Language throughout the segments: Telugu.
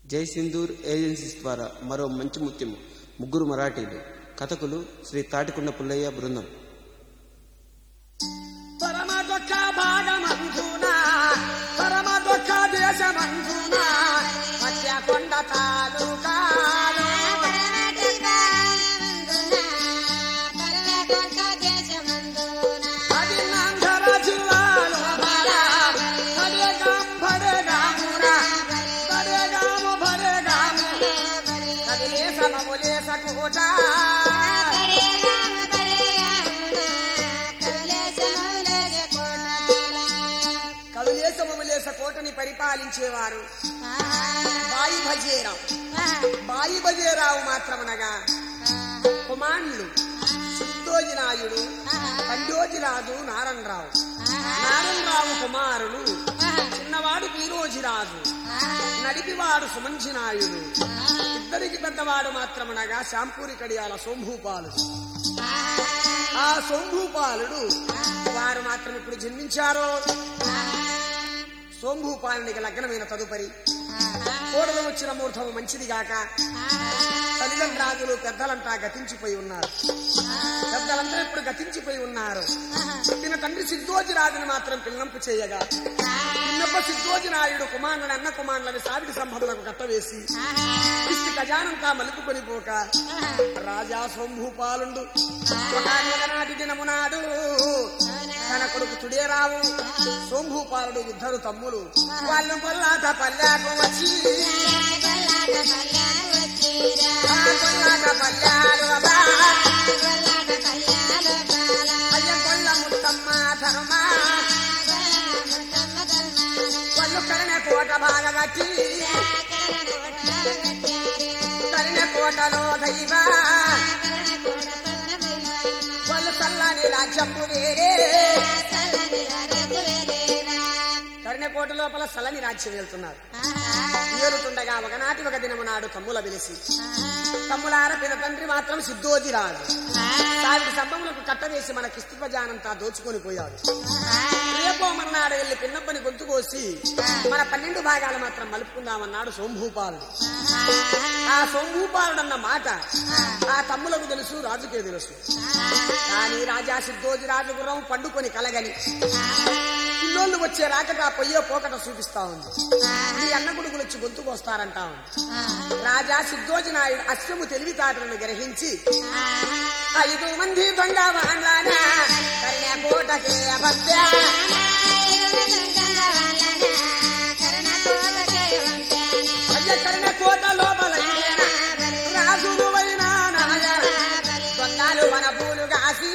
జై సింధూర్ ఏజెన్సీస్ ద్వారా మరో మంచి ముత్యము. ముగ్గురు మరాఠీలు. కథకులు శ్రీ తాటికొండ పుల్లయ్య బృందం. పరమ దుఃఖ భాగమందున పరమ దుఃఖ దేశమందున మధ్య కొండ తాలూకా కోటని పరిపాలించేవారు బాయి బజేరావు మాత్రమనగా కుమాండ్లు సిద్ధోజినాయుడు, పండోజిరాజు, నారాయణరావు కుమారుడు చిన్నవాడు పీరోజిరాజు, నడిపివాడు సుమంజినాయుడు. ఇద్దరికి పెద్దవాడు మాత్రమనగా శాంపూరి కడియాల సోంభూపాలుడు. ఆ సోంభూపాలుడు వారు మాత్రం ఇప్పుడు జన్మించారో. సోంభూపాలునికి లగ్నమైన తదుపరి కోడలు వచ్చిన ముహూర్తం మంచిది గాక తల్లిదండ్రులు పెద్దలంతా గతించిపోయి ఉన్నారు. పెద్దలంతా ఇప్పుడు గతించిపోయి ఉన్నారు. తిన తండ్రి సిద్ధోజిరాజుని మాత్రం పిల్లంపు చేయగా పిన్నప్ప సిద్ధోజినాయుడు కుమారుని అన్న కుమారులని సావిడి సంబంధులకు కట్టవేసి ఇష్టి ఖజానంతా మలుపుకొని పోక రాజా సోంభూపాలుండు ఒకనాటి దినమునాడు తన కొడుకు తుడేరావు సోంభూపాలుడు ఇద్దరు తమ్ములు వాళ్ళు కొల్లాట పల్లాకు వచ్చి కొల్ల ముత్తమ్మ ధర్మా వాళ్ళు కరిణ కోట బాగా కట్టి కరిణ కోటలో దైవ వాళ్ళు చల్లని రాజ్యము వేరే కరిణకోట లోపల సలని రాజ్యం వెళ్తున్నారు. ఏరుతుండగా ఒకనాటి ఒక దినము నాడు తమ్ముల పిలిచి తమ్ములార పిన తండ్రి మాత్రం సిద్ధోజిరాజు సావిడి సంబములకు కట్టవేసి మన కిష్టిపజానంతా దోచుకొని పోయాడు. రేపో మన్నాడు వెళ్లి పిన్నప్పని గొంతు కోసి మన 12 భాగాలు మాత్రం మలుపుకుందామన్నాడు సోంభూపాలుడు. ఆ సోంభూపాలుడు అన్న మాట ఆ తమ్ములకు తెలుసు, రాజుకే తెలుసు. కానీ రాజా సిద్ధోజిరాజు గుర్రం పండుకొని కలగని పిల్లోళ్ళు వచ్చే రాకట పొయ్యో పోకట చూపిస్తా ఉంది. ఈ అన్న కొడుకులు వచ్చి గొంతుకు వస్తారంటా ఉంది. రాజా సిద్ధోజినాయుడు అశ్వము తెలివితాటలను గ్రహించి 5 మంది దొంగ వాళ్ళనా కరిణకోటకే కరిణకోట లోపల రాజులు అయినా దొంగలు మన పూలు కాసి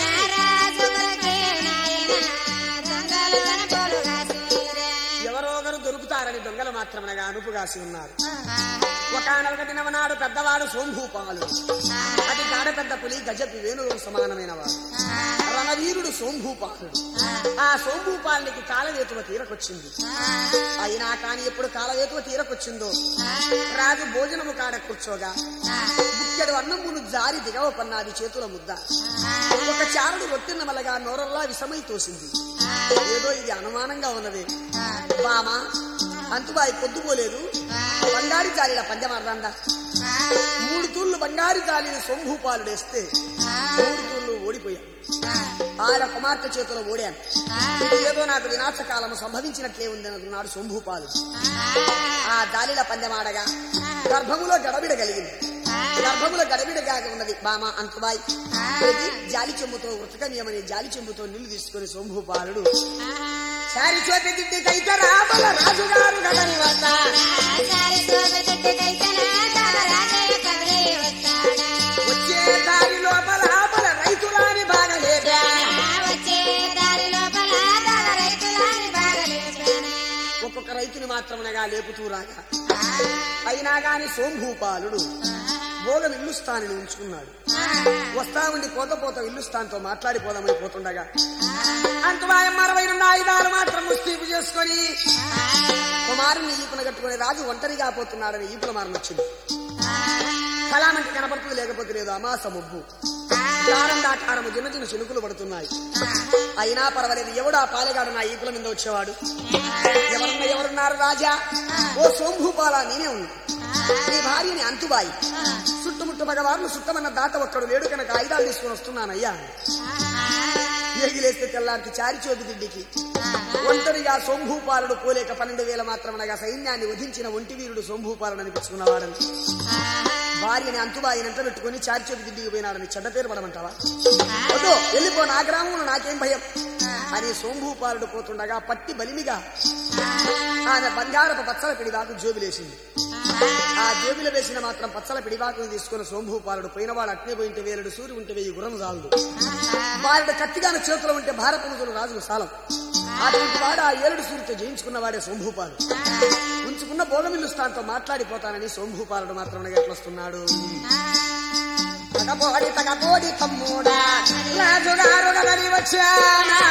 దొరుకుతారని దొంగలు మాత్రమనగా అనుపుగాసి ఉన్నారు. ఒకనొక దినమనాడు పెద్దవాడు సోంభూపాలుడు, అది గాడ పెద్ద పులి గజపి వేణువు సమానమైన వాడు రణవీరుడు సోంభూపాలుడు. ఆ సోంభూపాలునికి కాలవేతువ తీరకొచ్చింది. అయినా కాని ఎప్పుడు కాలవేతువ తీరకొచ్చిందో రాజు భోజనము కాడ కూర్చోగా బుక్కెడు అన్నమును జారి దిగవ పన్నాది చేతుల ముద్ద. ఒక చారుడు రొట్టెన్న మలగా నోరల్లా విషమై తోసింది. ఏదో ఇది అనుమానంగా ఉన్నది. బామా అంతుబాయి పొద్దుపోలేదు, బంగారి జాలీల పంచమార్దాందా. 3 తూళ్లు బంగారి జాలీని సోంభూపాలుడేస్తే 3 తూళ్లు ఓడిపోయాను. ఆయన కుమార్తె చేతిలో ఓడాను. ఏదో నాకు వినాశకాలము సంభవించినట్లే ఉందనుకున్నాడు సోంభూపాలుడు. ఆ జాలీల పందెమాడగా గర్భములో గడబిడగలిగింది. గర్భములో గడబిడగా ఉన్నది. బామా అంతుబాయి జాలి చెంబుతో ఉతకనీయమని జాలి చెంబుతో నీళ్లు తీసుకుని సోంభూపాలుడు సారి చోటి దిడ్డి కైతరా బల రాజుగారు గడని వస్తా వచ్చే దారి లోపల బల రైతులాని బాగలేదా ఒక్కొక్క రైతుని మాత్రమనగా లేపుతూ రాగా అయినా గాని సోంభూపాలుడు భోగం ఇల్లుస్థానిని ఉంచుకున్నాడు. వస్తా ఉండి పోత ఇల్లుస్థాన్తో మాట్లాడిపోదామని పోతుండగా అంతమాయం 62 ఆయుధాలు మాత్రం ముస్తీపు చేసుకొని కుమారుని ఈపున కట్టుకుని రాజు ఒంటరిగా పోతున్నాడని ఈపుల మారం వచ్చింది. కళామంటి కనపడుతుంది, లేకపోతే లేదు. అమాస ముబ్బు ఆనందాకారము చిన్న చిన్న చినుకులు పడుతున్నాయి. అయినా పర్వాలేదు, ఎవడు ఆ పాలెగాడు నా ఈపుల మీద వచ్చేవాడు? ఎవరున్నారు రాజా? ఓ సోంభూపాల, నేనే ఉన్నా. నీ భార్యని అంతుబాయి, చుట్టుముట్టు మగవారులు చుట్టమన్న దాత ఒక్కడు లేడు కనుక ఆయుధాలు తీసుకుని వస్తున్నానయ్యా. ఎగిలేస్తే తెల్లారికి చారిచోది దిడ్డికి ఒంటరిగా సోంభూపాలుడు పోలేక 12,000 మాత్రమనగా సైన్యాన్ని వధించిన ఒంటి వీరుడు సోంభూపాలుడు అనిపించుకున్నవాడని భార్యని అంతుబాయిని ఎంత పెట్టుకుని చారిచోది దిడ్డికి పోయినాడని చెడ్డ పేరు పడమంటావా? వద్దు, వెళ్ళిపో, నా గ్రామంలో నాకేం భయం అని సోంభూపాలుడు పోతుండగా పట్టి బలిమిగా ఆయన బంగారపు పచ్చల పిడివాకు జోబిలేసింది. ఆ జోబిలో వేసిన మాత్రం పచ్చల పిడివాకుని తీసుకున్న సోంభూపాలుడు పోయినవాడు అట్నే పోయింటే 1000 సూర్యు ఉంటే 1000 గుర్రం చాలదు. వాడు కత్తిగాన చేతులు ఉంటే భారతములు రాజులు సాలం. అటువంటి వాడు ఆ 7 సూర్యుతో జయించుకున్నవాడే సోంభూపాలు. ఉంచుకున్న భోగమిల్లు స్థానంతో మాట్లాడిపోతానని సోంభూపాలుడు మాత్రం ఎట్లొస్తున్నాడు? తగపోడి తమ్ముడా రాజుగారు గదరి వచ్చానా,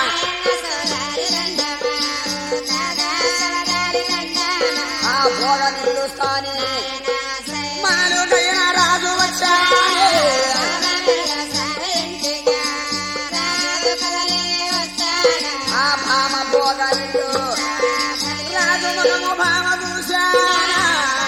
ఆ భోగమిల్లు స్థానే మానుడైన రాజు వచ్చానే, ఆ భామ భోగమిల్లు రాజు మగము భామ చూశానా.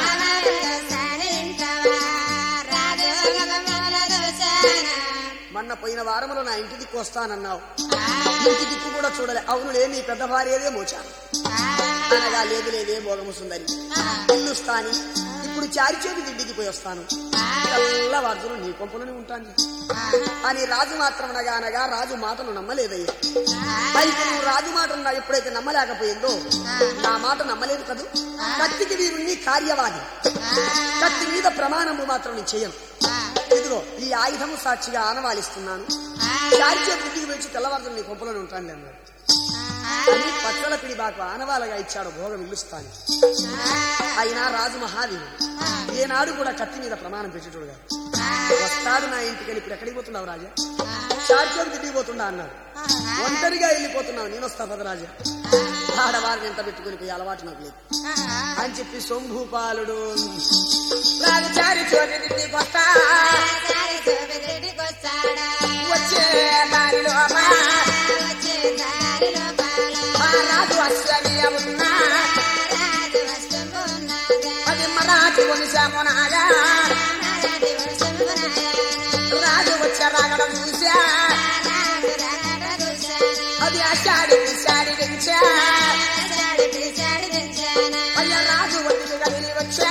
మొన్న పోయిన వారములో నా ఇంటి దిక్కు వస్తానన్నావు, ఇంటి దిక్కు కూడా చూడలే. అవునులే, నీ పెద్ద భార్యదే మోచాను అనగా లేదు లేదే భోగము సుందరి, ఇల్లు స్థాని, ఇప్పుడు చారిచేది దిడ్డికి పోయి వస్తాను, తెల్లవారులు నీ కొంపలోనే ఉంటాను అని రాజు మాత్రం అనగా రాజు మాటను నమ్మలేదయ్యా. పైకి నువ్వు రాజు మాటను ఎప్పుడైతే నమ్మలేకపోయిందో నా మాట నమ్మలేదు కదూ. కత్తికి వీరుణ్ణి కార్యవాది, కత్తి మీద ప్రమాణము మాత్రం నేను చెయ్యను. ఇదిగో ఈ ఆయుధము సాక్షిగా ఆనవాలిస్తున్నాను, చారిచే బుద్ధికి పెంచి తెల్లవారులు నీ కొంపలోనే ఉంటాను అన్నాడు. అని పచ్చల పిడి బాకు ఆనవాలగా ఇచ్చాడు భోగం ఇల్లుస్తాను. అయినా రాజు మహావీరుడు ఏనాడు కూడా కత్తి మీద ప్రమాణం పెట్టేటోడుగా. వస్తాడు నా ఇంటికి, ఇప్పుడు ఎక్కడికి పోతున్నావు రాజా? చార్చోకి తిరిగి పోతుండా అన్నాడు. ఒంటరిగా వెళ్ళిపోతున్నావు, నేను వస్తా పద రాజా, ఆడవారిని ఎంత పెట్టుకుని పోయి అలవాటు నాకు లేదు అని చెప్పి సోంభూపాలుడు రాజు చారిచోటి తిరిగి వస్తా వచ్చే దారిలో రాజు అశ్వనీయ ఉన్నా అది మరాఠీ వంశమునాగా రాజు వచ్చే రాగడం చూసా అది ఆషాఢి పిశాడి పెంచా అయ్యా రాజు ఒడ్డుకు కదిలి వచ్చా.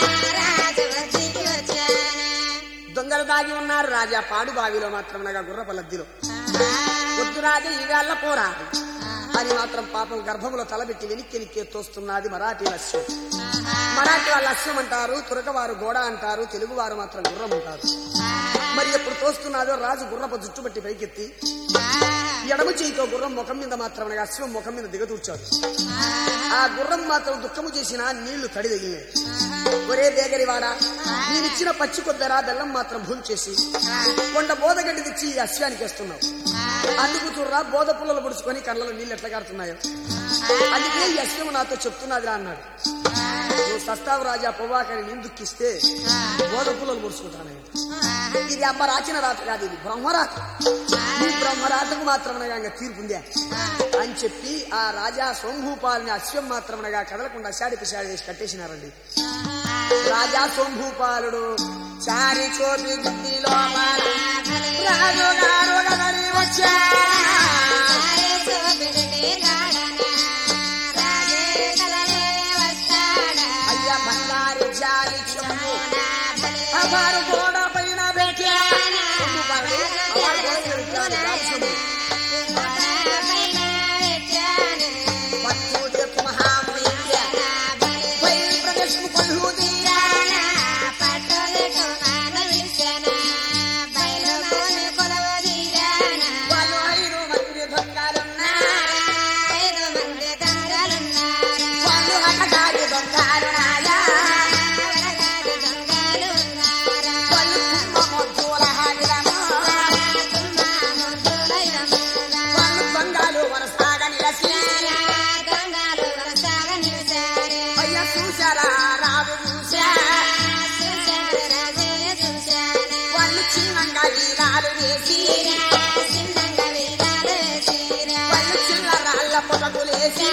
దొంగలు దాగి ఉన్నారు రాజా పాడు బావిలో మాత్రమనగా గుర్రపల్లద్దిలో. వద్దు రాజా ఈవేళ పోరా అని మాత్రం పాపం గర్భములో తలబెట్టి వెనిక్కి తోస్తున్నది మరాఠీ లస్యం. మరాఠీ వాళ్ళు లస్యం అంటారు, తురకవారు గోడ అంటారు, తెలుగు వారు మాత్రం గుర్రం అంటారు. మరి ఎప్పుడు తోస్తున్నాదో రాజు గుర్రపు జుట్టుబట్టి పైకెత్తి ఎడమ చేయితో గుర్రం ముఖం మీద మాత్రం అశ్వం ముఖం మీద దిగతూర్చాడు. ఆ గుర్రం మాత్రం దుఃఖము చేసిన నీళ్లు తడి తగిలినాయి. ఒరే దేగరివాడా, నేనిచ్చిన పచ్చి కొద్దరా బెల్లం మాత్రం భూమి చేసి కొండ బోధగడ్డి తెచ్చి ఈ అశ్వానికి వేస్తున్నావు. అందుకు చూడరా బోధ పుల్లలు పుడుచుకొని కళ్ళలో నీళ్ళు ఎట్లా కారుతున్నాయో, అందుకే ఈ అశ్వం నాతో చెప్తున్నదిరా అన్నాడు. నువ్వు సస్తావు రాజా పొవ్వాకని నేను దుఃఖిస్తే బోధ పుల్లలు పుడుచుకుంటాను. ఇది అమ్మ రాచిన రాత కాదు, ఇది బ్రహ్మరాత. ఈ బ్రహ్మరాతకు మాత్రమనగా తీర్పుందే అని చెప్పి ఆ రాజా సోంభూపాలని అశ్వం మాత్రమనగా కదలకుండా శాడి పిశాడి వేసి కట్టేసినారండి. రాజా సోంభూపాలుడు చారి చోటి గుడ్డిలో రాజుగారు వచ్చా అయ్యా బంగారు జారి చెంబు అవారు గోడ పైన పెట్టా రాజు చూసా వాళ్ళు చిన్నంగా వీరాలు వేసి వాళ్ళు చిల్లరాళ్ళ పొటకులేసి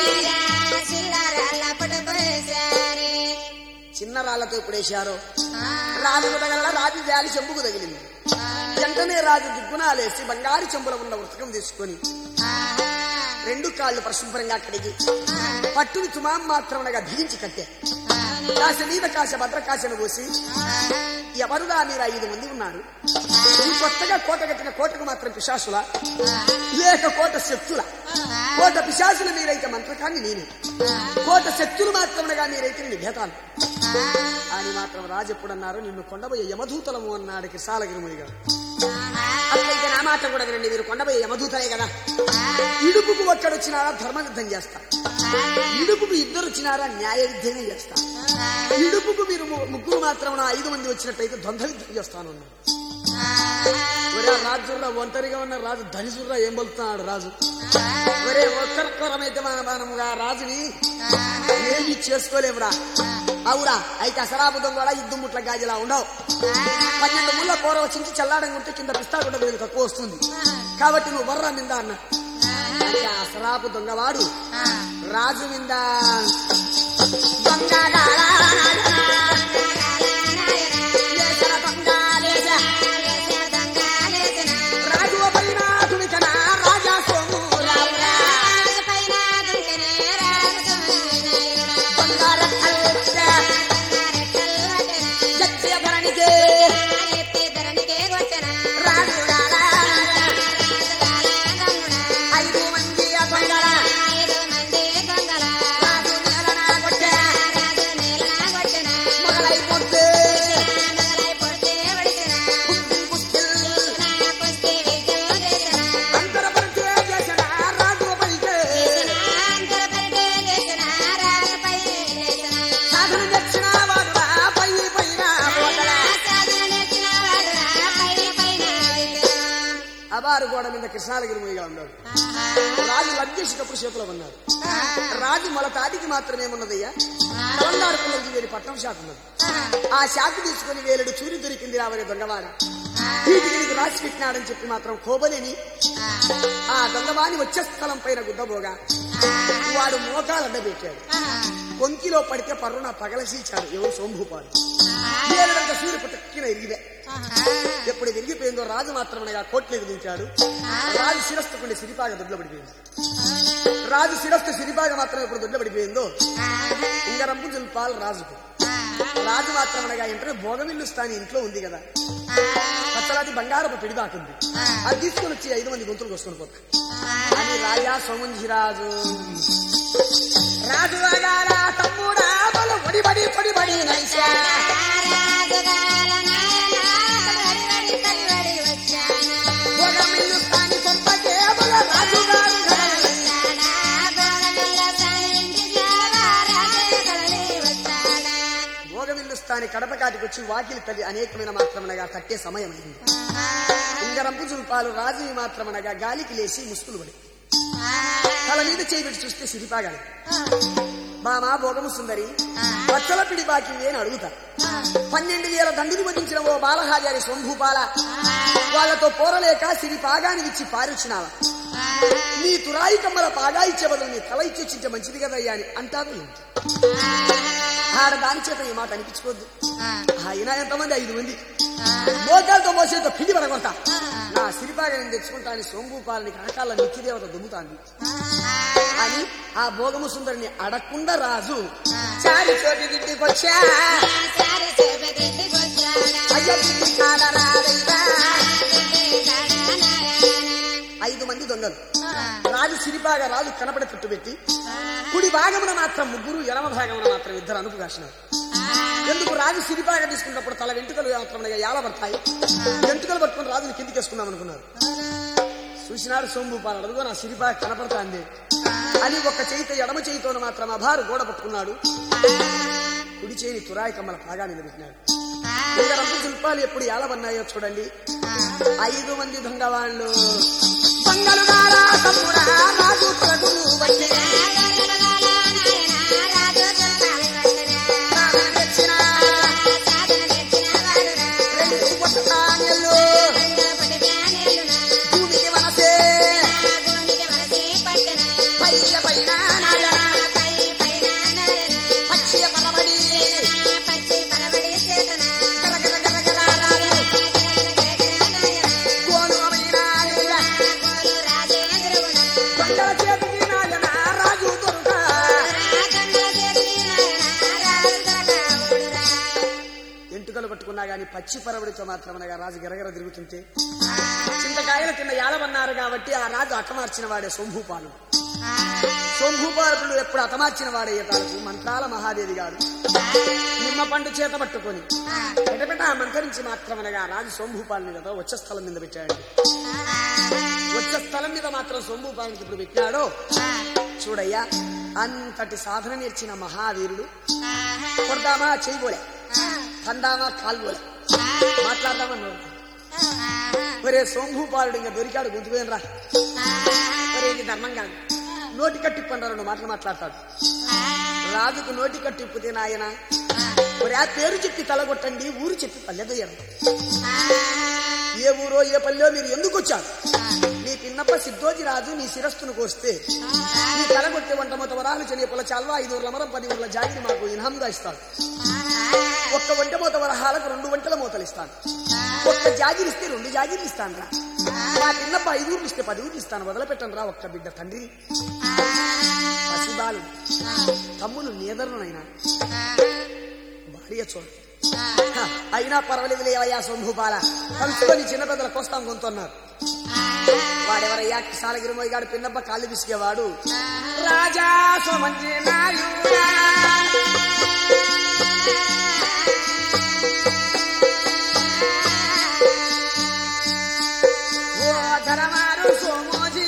చిన్న రాళ్లతో ఎప్పుడేశారో రాజు తగల రాజు జాలి చెంబుకు తగిలింది. వెంటనే రాజు దిగ్గుణాలేసి బంగారు చెంబులో ఉన్న వృతకం తీసుకొని 2 కాళ్ళు పరిశుభ్రంగా కడిగి పట్టుని తుమాం మాత్రమనగా బిగించి కట్టే కాశ మీద కాశ భద్రకాశను పోసి ఎవరుగా మీరు 5 మంది ఉన్నారు. ఈ కొత్తగా కోట కట్టిన కోటకు మాత్రం పిశాసుల లేక కోట శక్తుల? కోట పిశాసుల మీరైతే మంత్రకాన్ని నేనే, కోట శక్తులు మాత్రమనగా మీరైతే నేను భేతాలు అని మాత్రం రాజు ఎప్పుడన్నారు, నిన్ను కొండబోయే యమదూతలము అన్నాడు కిసాలగిరిముని గారు. అట్లయితే నా మాట కూడా వినండి, మీరు కొండబోయే యమదూతలే కదా. ఇడుపుకు ఒక్కడొచ్చినారా ధర్మయుద్ధం చేస్తా, ఇడుపుకు 2 వచ్చినారా న్యాయ యుద్ధమే చేస్తా, ఇడుపుకు మీరు 3 మాత్రం 5 మంది వచ్చినట్టయితే ద్వంద్వ యుద్ధం చేస్తాను అన్నాడు. ఒరే రాజుర్రా ఒంటరిగా ఉన్న రాజు ధనిజుర్రా ఏం బలుతున్నాడు రాజు. ఒరే ఒక్కరొక్కరమైతే మనముగా రాజుని ఏమి చేసుకోలేమురా. అవురా అయితే అసరాబుద్ధం కూడా ఇద్దు ముట్ల గాజులా ఉండవు. 12 ముళ్ళ కూర వచ్చి చల్లాడంగుంటే కింద పిస్తాగుండ వీళ్ళకి తక్కువ వస్తుంది కాబట్టి నువ్వు బర్రా నిందా అన్న. అంటే అసరాపు దొంగవాడు రాజు నింద గోడ మీద కృష్ణాలగిరిమునిగా ఉన్నాడు. రాజు లగ్గేసేటప్పుడు చేతిలో ఉన్నాడు. రాజు మొల తాటికి మాత్రమేమున్నదయ్యా, కలందారు పిల్లలకి వేరే పట్నం శాఖ ఉన్నది. ఆ శాఖ తీసుకుని 1000 చూరి దొరికింది రావని దొంగవాడ వీటికి నీకు రాసి పెట్టినాడని చెప్పి మాత్రం కోబలేని ఆ దొంగవాణి వచ్చే స్థలం పైన గుద్దబోగా వాడు మోకాలు అడ్డబెట్టాడు. కొంకిలో పడితే పర్రున పగలసీచాడు. ఎవరు సోంభూపాడు. 7 సూర్య పుట్టక్కిన ఇరిగిదే. ఎప్పుడు విరిగిపోయిందో రాజు మాత్రమనగా కోట్లేదు దించాడు. రాజు శిరస్సుకుండే సిరిపాగ దొడ్ల పడిపోయింది. రాజు శిరస్సు సిరిపాగ మాత్రం ఎప్పుడు దొడ్ల పడిపోయిందో ఉంగరంపు జుల్పాలు రాజుకు. రాజు మాత్రమనగా ఎంటనే భోగమిల్లు స్థాని ఇంట్లో ఉంది కదా, పచ్చలాది బంగారపు పిడిదాకుంది. అది తీసుకొని వచ్చి 5 మంది గొంతులు కోసుకొని పోతారు అని రాజా సోమంజిరాజు రాజు తమ్ముడా బలు ఒడిబడి పొడిబడి నైసా కడప కాటికి వచ్చి వాకిలి తల్లి అనేకమైన మాత్రమనగా కట్టే సమయమైంది. ఉంగరంపు జుల్పాలు రాజు మాత్రమనగా గాలికి లేచి ముసుగులు పడి తల మీద చేయబెట్టి చూస్తే సిరిపాగాలి. బామా భోగము సుందరి వచ్చల పిడి బాకి అని అడుగుతా. 12,000 దండులు వధించిన ఓ బాలహాజారి సోంభూపాల వాళ్లతో పోరలేక సిరిపాగాని ఇచ్చి పారిచ్చినావా? నీ తురాయి కమ్మల పాగా ఇచ్చే బదులు నీ తల ఇచ్చి వచ్చింటే మంచిది కదయ్యా అని అంటారు. ఏంటి ఆడ దాని చేత ఈ మాట అనిపించుకోవద్దు. అయినా ఎంతమంది 5 మంది మోకాలతో మోసేతో పిడి పడగొడతా నా సిరిపాగాని తెచ్చుకుంటా అని సోంభూపాలని కనకాల నిత్యదేవత దుమ్ముతాంది అని ఆ భోగము సుందరిని అడగకుండా రాజు చారి చోటి దిట్టుకొచ్చా 5 మంది దొంగలు. రాజు సిరిపాగా రాజు కనపడే చుట్టు పెట్టి కుడి భాగమున మాత్రం 3, ఎడమ భాగమున మాత్రం 2 అనుపు కాసినారు. ఎందుకు రాజు సిరిపాగా తీసుకున్నప్పుడు తల వెంట్రుకలు మాత్రం ఏలబడతాయి. వెంట్రుకలు పట్టుకుని రాజుని కిందికి వేసుకుందాం అనుకున్నారు. చూసినాడు సోంభూపాలు అడుగుగా నా సిరిపాగా కనపడతాంది అని ఒక చేయితో ఎడమ చేయితోను మాత్రం అభారు గోడ పట్టుకున్నాడు. కుడి చేయిని తురాయి కమ్మల పాగా నిలబెట్టినాడు. ఇంకా రంపు శిల్పాలు ఎప్పుడు ఏలబన్నాయో చూడండి. 5 మంది దొంగ వాళ్ళు పట్టుకున్నా గాని పచ్చి పరవడితో మాత్రమనగా రాజు గిరగిర తిరుగుతుంటే చింతకాయలు కింద ఏలవన్నారు కాబట్టి ఆ రాజు అటమార్చిన వాడే శంభూపాలుడు. శంభూపాలుడు ఎప్పుడు అతమార్చిన వాడే తాలకు మంత్రాల మహాదేవి గారు నిమ్మ పండు చేత పట్టుకొని పెటపెట మంత్రించి మాత్రమనగా రాజు శంభూపాలుని కదా వచ్చే స్థలం మీద పెట్టాడు. వచ్చే స్థలం మీద మాత్రం శంభూపాలునికి ఇప్పుడు పెట్టాడో చూడయ్యా, అంతటి సాధన నేర్చిన మహావీరుడు కొడదామా చేయబోలే, కందామా కాల్గోలే, మాట్లాడదామా ఒరే శంభూపాలుడు ఇంకా దొరికాడు గొంతుపోయినరా, ఒరే ఇది ధర్మం కాదు, నోటి కట్టిప్పండి రెండు మాటలు మాట్లాడతాడు. రాజుకు నోటి కట్టిప్పితే నాయన ఒరే ఆ పేరు చెప్పి తలగొట్టండి, ఊరు చెప్పి పల్లెదయ్యారు. ఏ ఊరో ఏ పల్లెో మీరు ఎందుకు వచ్చారు? నీ పిన్నప్ప సిద్ధోజి రాజు నీ శిరస్సును కోస్తే నీ తలగొట్టే 1 మూత వరాలు చెనియపుల చాల్వా 5 ఊర్ల మరం 10 ఊర్ల జాగిరి మాకు ఇన్హంగా ఇస్తాను. 1 వంట మూత వరహాలకు 2 వంటల మూతలు ఇస్తాను. 1 జాగిరి ఇస్తే 2 జాగిర్లు ఇస్తాను రా. మా పిన్నప్ప 5 ఊర్లు ఇస్తే 10 ఊర్లు ఇస్తాను. వదలపెట్టను రా ఒక్క బిడ్డ తండ్రి పసిబాలు తమ్ములు నేదరునైనా భార్య చూడ అయినా పర్వాలేదు లేవయ్యా శంభూపాల కలుసుకొని చిన్న పెద్దల కోస్తాం కొంటున్నారు. వాడెవరయ్యా కిసాలగిరిమోయి గాడు పిన్నప్ప కాళ్ళు పిసికేవాడు. రాజా సోమంత్రి నాయుడా ఓ ధరమారు సోమోజీ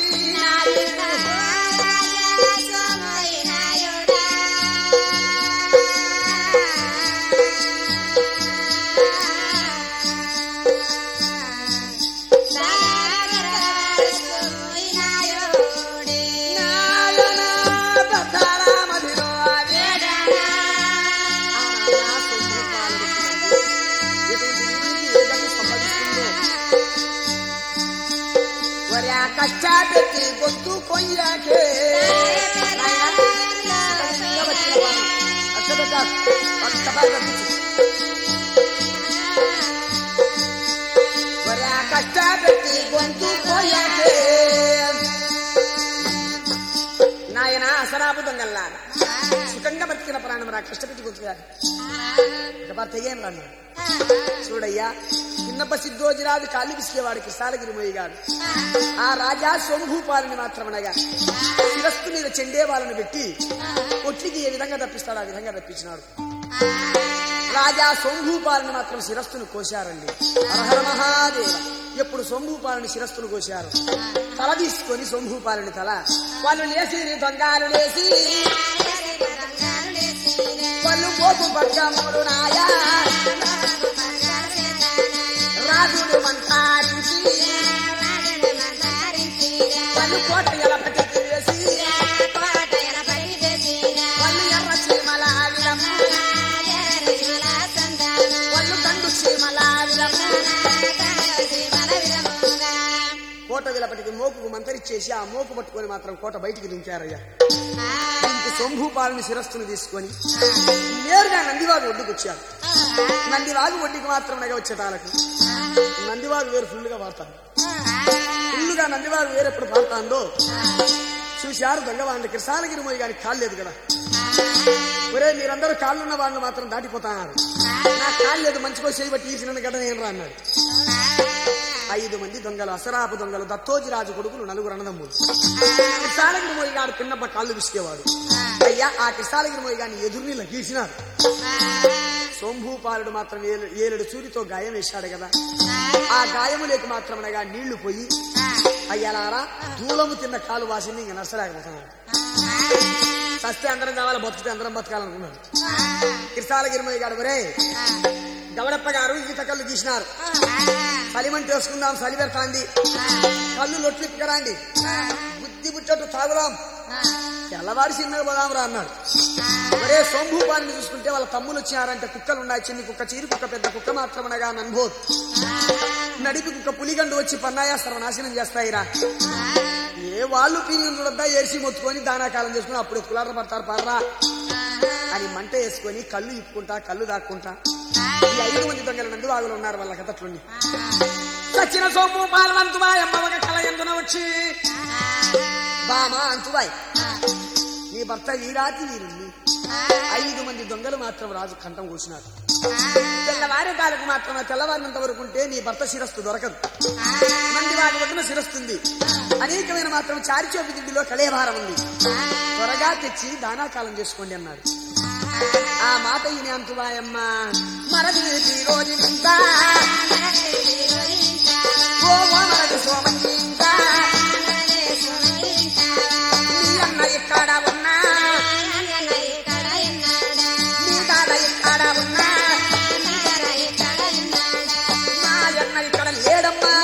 కష్టాపెట్టి గొంతు కొయ్యాకే కష్టాపెట్టి గొంతు కొయ్యాకే నాయన అసరాపు దొంగల్లా సుఖంగా బతికిన ప్రాణం రా కష్టపెట్టి గొంతుగారు తెగేం రాను. చూడయ్యా చిన్నప్ప సిద్ధోజిరాజు కాళ్ళు పిసికేవాడు కిసాలగిరిమోయి గారు ఆ రాజా శంభూపాలుని మాత్రమనగా శిరస్సు మీద చెండే వాళ్ళను పెట్టి కొట్లికి ఏ విధంగా తప్పిస్తాడు ఆ విధంగా తప్పించినాడు. రాజా శంభూపాలుని మాత్రం శిరస్సును కోశారండి. హరహర మహాదేవ. ఎప్పుడు శంభూపాలుని శిరస్సును కోశారు తల తీసుకొని శంభూపాలుని తల వాళ్ళు లేచి దొంగలు లేచి వాళ్ళు పోపు పక్కముడు నాయా రాజుడు మంటారించి వాళ్ళు కోట ఎలపటి వేసి వాళ్ళు ఎర్ర చీమల విలము వాళ్ళు కండు చీమల విలము కోట విలపటికి మోపుకు మంతరిచ్చేసి ఆ మోపు పట్టుకొని మాత్రం కోట బయటికి దించారయ్యా. ఇంక శంభూపాలుని శిరస్సును తీసుకొని నేరుగా నందివాగు ఒడ్డుకు వచ్చారు. నందివాగు ఒడ్డుకి మాత్రం నగ వచ్చేటాలకు నందివాగు వేరు ఫుల్లుగా పాడతాను. ఫుల్లుగా నందివాగు వేరు ఎప్పుడు పాడతాందో చూశారు దొంగవాడిని. కిసాలగిరిమోయి గారికి కాళ్ళు లేదు కదా. ఒరే మీరందరూ కాళ్ళున్న వాళ్ళు మాత్రం దాటిపోతాన్నారు, నా కాళ్ళు లేదు మంచిగా చేయబట్టి ఈసిన గడ్డ నేను రా అన్నాడు. 5 మంది దొంగలు అసరాపు దొంగలు దత్తోజిరాజు కొడుకులు 4 అన్నదమ్ములు. కిసాలగిరిమోయి గారు పిన్నప్ప కాళ్ళు విసికేవాడు. అయ్యా ఆ కిసాలగిరిమోయి గారిని ఎదురుని లగీసినారు. శంభూపాలుడు మాత్రం 7 సూరితో గాయం వేశాడు కదా. ఆ గాయములేకి మాత్రమనగా నీళ్లు పోయి అయ్యాలారా దూలము తిన్న కాలు వాసింది. ఇంక నష్టలేకపోతున్నాడు. చస్తే అందరం కావాలి, బతికితే అందరం బతకాలనుకున్నాడు. కిసాలగిరిమోయి గారు ఒరే గవడప్ప గారు ఈత కళ్ళు గీసినారు, సలిమంటి వేసుకుందాం, చలి పెడతాంది, కళ్ళు లొట్లు ఇక్కరాండి, బుద్ధి బుచ్చట్టు తాగుదాం, తెల్లవాడి చిన్నగా పోదాం రా అన్నాడు. ఒరే శంభూపాలుని చూసుకుంటే వాళ్ళ తమ్ములు వచ్చినారంటే కుక్కలు ఉన్నాయి. చిన్ని కుక్క, చీరి కుక్క, పెద్ద కుక్క మాత్రమనగా నన్బోద్, నడిపి కుక్క, పులిగండు వచ్చి పన్నాయా సర్వనాశనం చేస్తాయిరా. ఏ వాళ్ళు పీనిందా ఏసి మొత్తుకొని దానాకాలం చేసుకుని అప్పుడు కులార పడతారు పాడరా అని మంట వేసుకొని కళ్ళు ఇప్పుకుంటా కళ్ళు దాక్కుంటా ఈ 5 మంది దొంగలు నందివాగులు ఉన్నారు. వాళ్ళ కథట్లుండి సచిన శంభూపాలు అంతుబాయ్ అమ్మవగ కల ఎందున వచ్చి బామా అంతుబాయ్ నీ భర్త వీరాతి వీరుంది. 5 మంది దొంగలు మాత్రం రాజు కంఠం కూర్చున్నారు. తెల్లవారే కాలకు మాత్రమే తెల్లవారినంత వరకు ఉంటే నీ భర్త శిరస్సు దొరకదు. మంది వాటి వద్ద శిరస్తుంది. అనేకమైన మాత్రం చారిచోపి దిడ్డిలో కళేభారం ఉంది. త్వరగా తెచ్చి దానాకాలం చేసుకోండి అన్నాడు. ఆ మాట ఈయన అంతువాయమ్మ మరది రోజు ఇంకా మరది సోమంగి ఇంకా నీ అన్న ఇక్కడ ఉన్నా నీ తాత ఇక్కడ ఉన్నా మా అన్న ఇక్కడ లేడమ్మా.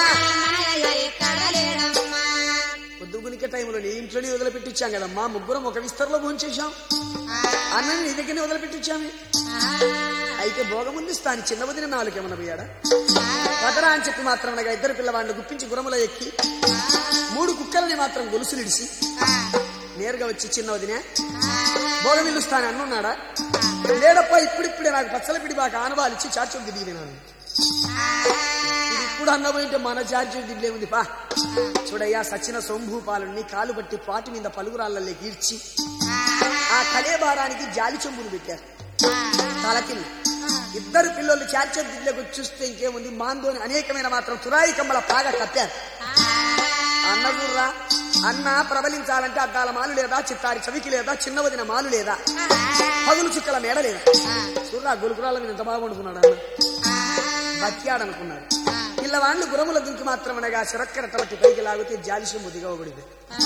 పొద్దుగునికే టైంలో నీ ఇంట్లోనే వదిలిపెట్టించాం కదమ్మా. ముగ్గురం ఒక విస్తరలో భోంచేశాం. అన్నని నీ దగ్గరనే వదిలిపెట్టించామే. అయితే భోగముందు స్థాని చిన్న వదిన నాలుకేమన్నా పోయాడా పదరా అని చెప్పి మాత్రం అనగా ఇద్దరు పిల్లవాడిని గుప్పించి గురములో ఎక్కి 3 కుక్కలని మాత్రం గొలుసులిడిసి నేరుగా వచ్చి చిన్న వదిన భోగమిల్లు స్థాని అన్నున్నాడా లేడప్ప ఇప్పుడిప్పుడే నాకు పచ్చల పిడి బాగా ఆనవాలిచ్చి చార్చోకి దిగినాను. ఇది ఇప్పుడు అన్నపోయింటే మన చార్చోకి దిడ్లే ఉంది పా. చూడయ్యా సచిన సోంభూపాలుని కాలు బట్టి పాటి మీద పలుగురాళ్ళల్లో గీర్చి ఆ కళేబారానికి జాలి చెంబులు పెట్టారు తల కింద. ఇద్దరు పిల్లలు చార్చోకి దిడ్లకు చూస్తే ఇంకేముంది మాందోని అనేకమైన మాత్రం తురాయి కమ్మల పాగా కప్పారు. అన్నగుర్రా అన్న ప్రబలించాలంటే అద్దాల మాలు లేదా, చిత్తారి చవికి లేదా, చిన్న వదిన మాలు లేదా, పగులు చుక్కల మేడ లేదా. చూర్రా గురుకురాల మీద ఎంత బాగుంటున్నాడు అన్న బతికాడనుకున్నాడు. పిల్లవాళ్ళు గురముల దుంకి మాత్రమనగా శరక్కరట బట్టి పైకి లాగితే జాలిశంబు దిగవబడింది.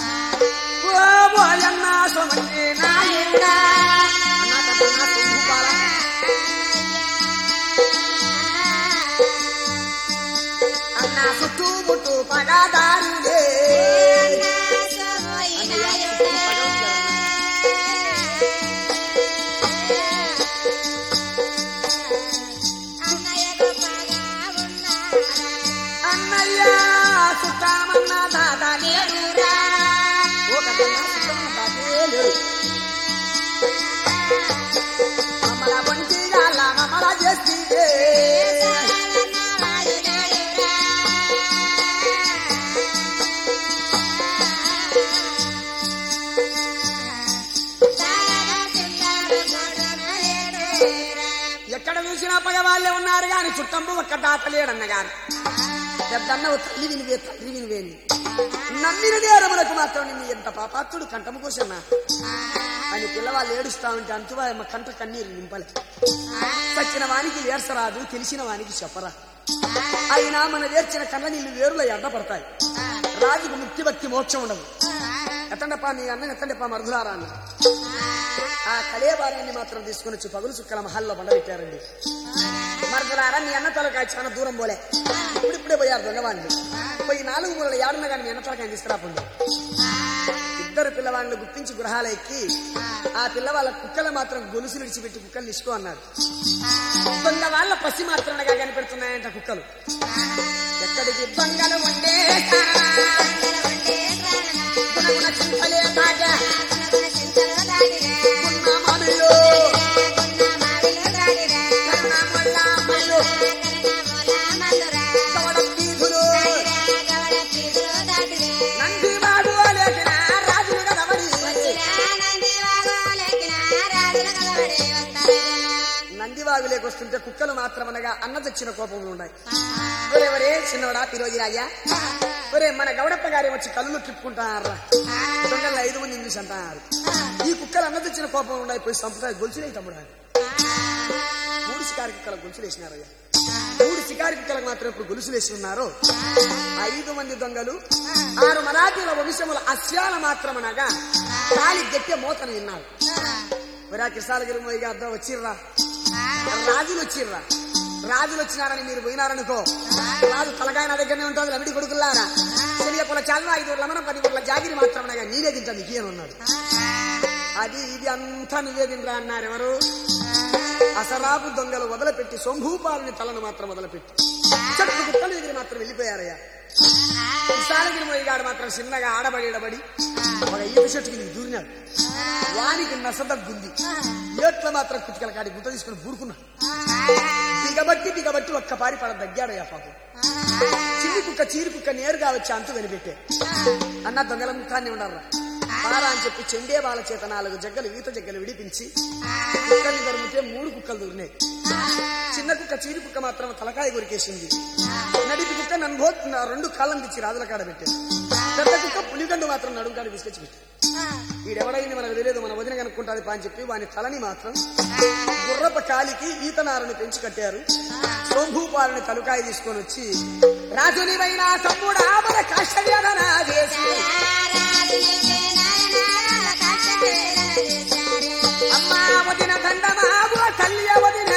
అన్న చుట్టూ ముట్టు పగాదారులే అన్నయ్య చుట్టామన్న దాదా లేడురా మమ్మల ఒంటిగా మమ్మల చేస్తే ఎక్కడ చూసినా పగవాళ్ళే ఉన్నారు గాని చుట్టంపు ఒక్క దాత లేడన్నగారు. పెద్దన్న తల్లి వినివే తండ్రి వినివేని నమ్మిన నేరములకు మాత్రం నిన్ను ఎంత పాపాత్తుడు కంఠము కోసన్నా అని పిల్లవాళ్ళు ఏడుస్తా ఉంటే అంతువాయమ్మ కంట కన్నీరు నింపలే. చచ్చిన వానికి వేర్సరాదు, తెలిసిన వానికి చెప్పరా. అయినా మన వేర్చిన కన్న నీళ్ళు వేరులో ఎడ్డపడతాయి. రాజుకు ముక్తి భక్తి మోక్షం ఉండదు. ఎత్తండప్పా నీ అన్న ఎత్తండప్పా మరుదులారా అన్న. ఆ కళేబారాన్ని మాత్రం తీసుకుని వచ్చి పగులు చుక్కల మహల్లో బండబెట్టారండి. మరుదులారా నీ అన్న తలకాయ చాలా దూరం పోలే, ఇప్పుడిప్పుడే పోయారు దొంగవాళ్ళు. పోయి 4 మూలలు ఏడున్న కానీ నీ అన్న తలకాయ తీసుకురాకుండా ఇద్దరు పిల్లవాళ్ళని గుర్తించి గృహాల ఎక్కి ఆ పిల్లవాళ్ళ కుక్కలు మాత్రం గొలుసులు విడిచిపెట్టి కుక్కలు తీసుకో అన్నారు. దొంగ వాళ్ళ పసి మాత్రంగా కనిపెడుతున్నాయంట కుక్కలు. ఎక్కడికి దొంగలు ఉండే నందివాగులేకి వస్తుంటే కుక్కలు మాత్రమనగా అన్న తెచ్చిన కోపంలో ఉన్నాయి. ఒరే చిన్నవాడా పిరోజి రాజా, ఒరే మన గౌడప్ప గారే వచ్చి కళ్ళు తిప్పుకుంటారా, దొంగలు 5 మంది ఇంగ్లీష్ అంటారు. ఈ కుక్కలు అన్న తెచ్చిన కోపంలో ఉన్నాయి. పోయి సంప్రదాయ గొలుసులే తమ్ముడు 3 షికారి కుక్కలకు గొలుసులు వేసినారయ్యా. 3 షికారి కుక్కలకు మాత్రం ఇప్పుడు గొలుసులు వేసి ఉన్నారు. 5 మంది దొంగలు 6 మరాఠీల వంశముల అశ్వాల మాత్రమనగా కాలి గట్టె మోతను విన్నారు. ఒరా కృష్ణాలగిరి మోయిగా అర్థం వచ్చిర్రా, రాజులు వచ్చిర్రా. రాజులు వచ్చినారని మీరు పోయినారనుకో, రాజు తలకాయ నా దగ్గరనే ఉంటుంది. లమిడి కొడుకులారా చెలియపుల చాలా 5 ఊర్ల మనం 10 ఊర్ల జాగిరి మాత్రమనగా నీవే తింటా నీకు ఏమన్నాడు. అది ఇది అంతా నువ్వే తింటా అన్నారు. ఎవరు? అసరాపు దొంగలు వదిలిపెట్టి సొంభూపాలని తలను మాత్రం వదిలిపెట్టి చెట్టు కుక్కలు ఎగిరి మాత్రం వెళ్ళిపోయారయ్యా. విశాలగిరి మోయిగాడు మాత్రం చిన్నగా ఆడబడి ఒక ఈత చెట్టుకి నీకు దూరినాడు. వానికి నసదగ్గుంది. ఏట్ల మాత్రం కుట్టుకల కాడి గుట్ట తీసుకుని బూడుకున్నాడు. దిగబట్టి ఒక్క పారి పడ దగ్గాడయ్యా పాపం. చిన్ని కుక్క చీరి కుక్క నేరుగా వచ్చి అంతు కనిపెట్టే అన్న దొంగల ముఖాన్ని ఉండర్రా పారా అని చెప్పి చెండే వాళ్ళ చేత 4 జగ్గలు ఈత జగ్గలు విడిపించి కుక్కల్ని దొరికితే 3 కుక్కలు దూరినాయి. చిన్న కుక్క చీరి కుక్క మాత్రం తలకాయ కొరికేసింది. నడిపి కుక్క నన్ను రెండు కాళ్ళం తెచ్చి రాజుల కాడ పెట్టాడు. పెద్ద కుక్క పులిగండు మాత్రం నడుము కాడ తీసుకొచ్చి పెట్టాడు. వీడెవడైంది మనకు తెలియదు, మన వదిన కనుక్కుంటుంది పా అని చెప్పి వాని తలని మాత్రం గుర్రప కాలికి ఈతనారుని పెంచి కట్టారు. సోంభూపాలని తలుకాయ తీసుకొని వచ్చి రాజునివైనా తమ్ముడా మన కష్టవేదన చేసి అమ్మా వదిన దండమావు తల్లి వదిన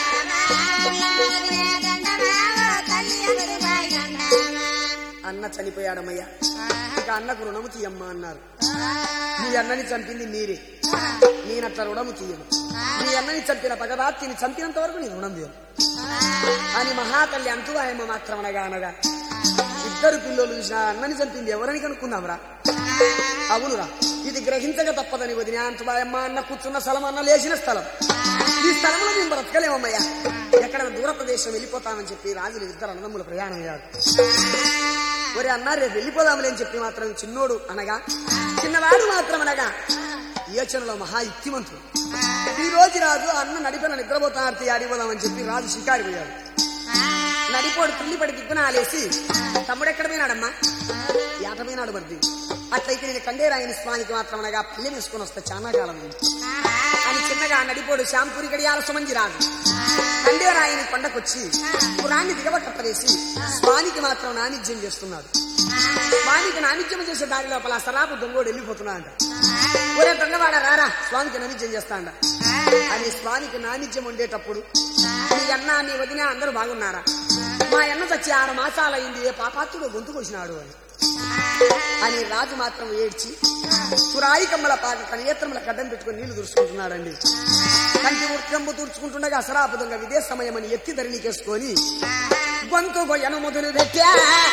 అన్న చనిపోయాడమ్మయ్యా, ఇక అన్నకు రుణము తీయమ్మా అన్నారు. మీ అన్నని చంపింది మీరే, నేనట్లా రుణము తీయను. మీ అన్నని చంపిన పగరాత్రిని చంపినంత వరకు నేను రుణం తీయను అని మహాతల్లి అంతువాయమ్మ మాత్రం అనగా ఇద్దరు పిల్లలు చూసిన అన్నని చంపింది ఎవరని కనుక్కుందాంరా. అవునురా, ఇది గ్రహించక తప్పదని వదిన అంతువాయమ్మ అన్న కూర్చున్న స్థలం, అన్న లేచిన స్థలం. ఈ స్థలంలో మేము బ్రతకలేమమ్మయ్యా, ఎక్కడ దూర ప్రదేశం వెళ్ళిపోతామని చెప్పి రాజులు ఇద్దరు అన్నదమ్ములు ప్రయాణం అయ్యారు. ఒరే అన్నా రేపు వెళ్ళిపోదాములే అని చెప్పి మాత్రం చిన్నోడు అనగా చిన్నవాడు మాత్రం అనగా యోచనలో మహా యుక్తిమంతుడు. ఈ రోజు రాజు అన్న నడిపిన నిద్రపోతార్తి ఆడిపోదామని చెప్పి రాజు షికారి పోయాడు. నడిపోడు తుల్లిపడి దిగ్గునాలేసి తమ్ముడెక్కడ పోయినాడమ్మా, ఏట పోయినాడు మర్ది. అట్లయితే నేను కండేరాయని స్వామికి మాత్రం అనగా పల్లె వేసుకొని వస్తా చాలా కాలం అని చిన్నగా నడిపోడు శాంపూరి గడియాల సుమంజి రాజు కండేరాయని కొండకొచ్చి పురాన్ని దిగవ కట్టవేసి స్వామికి మాత్రం నానిధ్యం చేస్తున్నాడు. స్వామికి నానిధ్యం చేసే దారి లోపల సరాపు దొంగోడు వెళ్ళిపోతున్నా అంట. ఒరే దొంగవాడ రారా స్వామికి నానిధ్యం చేస్తాండ అని స్వామికి నానిధ్యం ఉండేటప్పుడు మీ అన్న మీ వదిన అందరూ బాగున్నారా, మా అన్న చచ్చి 6 మాసాలైంది, ఏ పాపాత్తుడు గొంతు కోసినాడు అని రాజు మాత్రం ఏడ్చి సురాయి కమ్మల పాక కనేత్రముల గడ్డం పెట్టుకుని నీళ్లు తుడుచుకుంటున్నాడండి. కంటి ఉత్కంబు తుడుచుకుంటుండగా అసరాపు దొంగ విదేశ సమయమని ఎత్తి ధరణికేసుకొని గొంతు గొయ్యను మొదలు పెట్టా.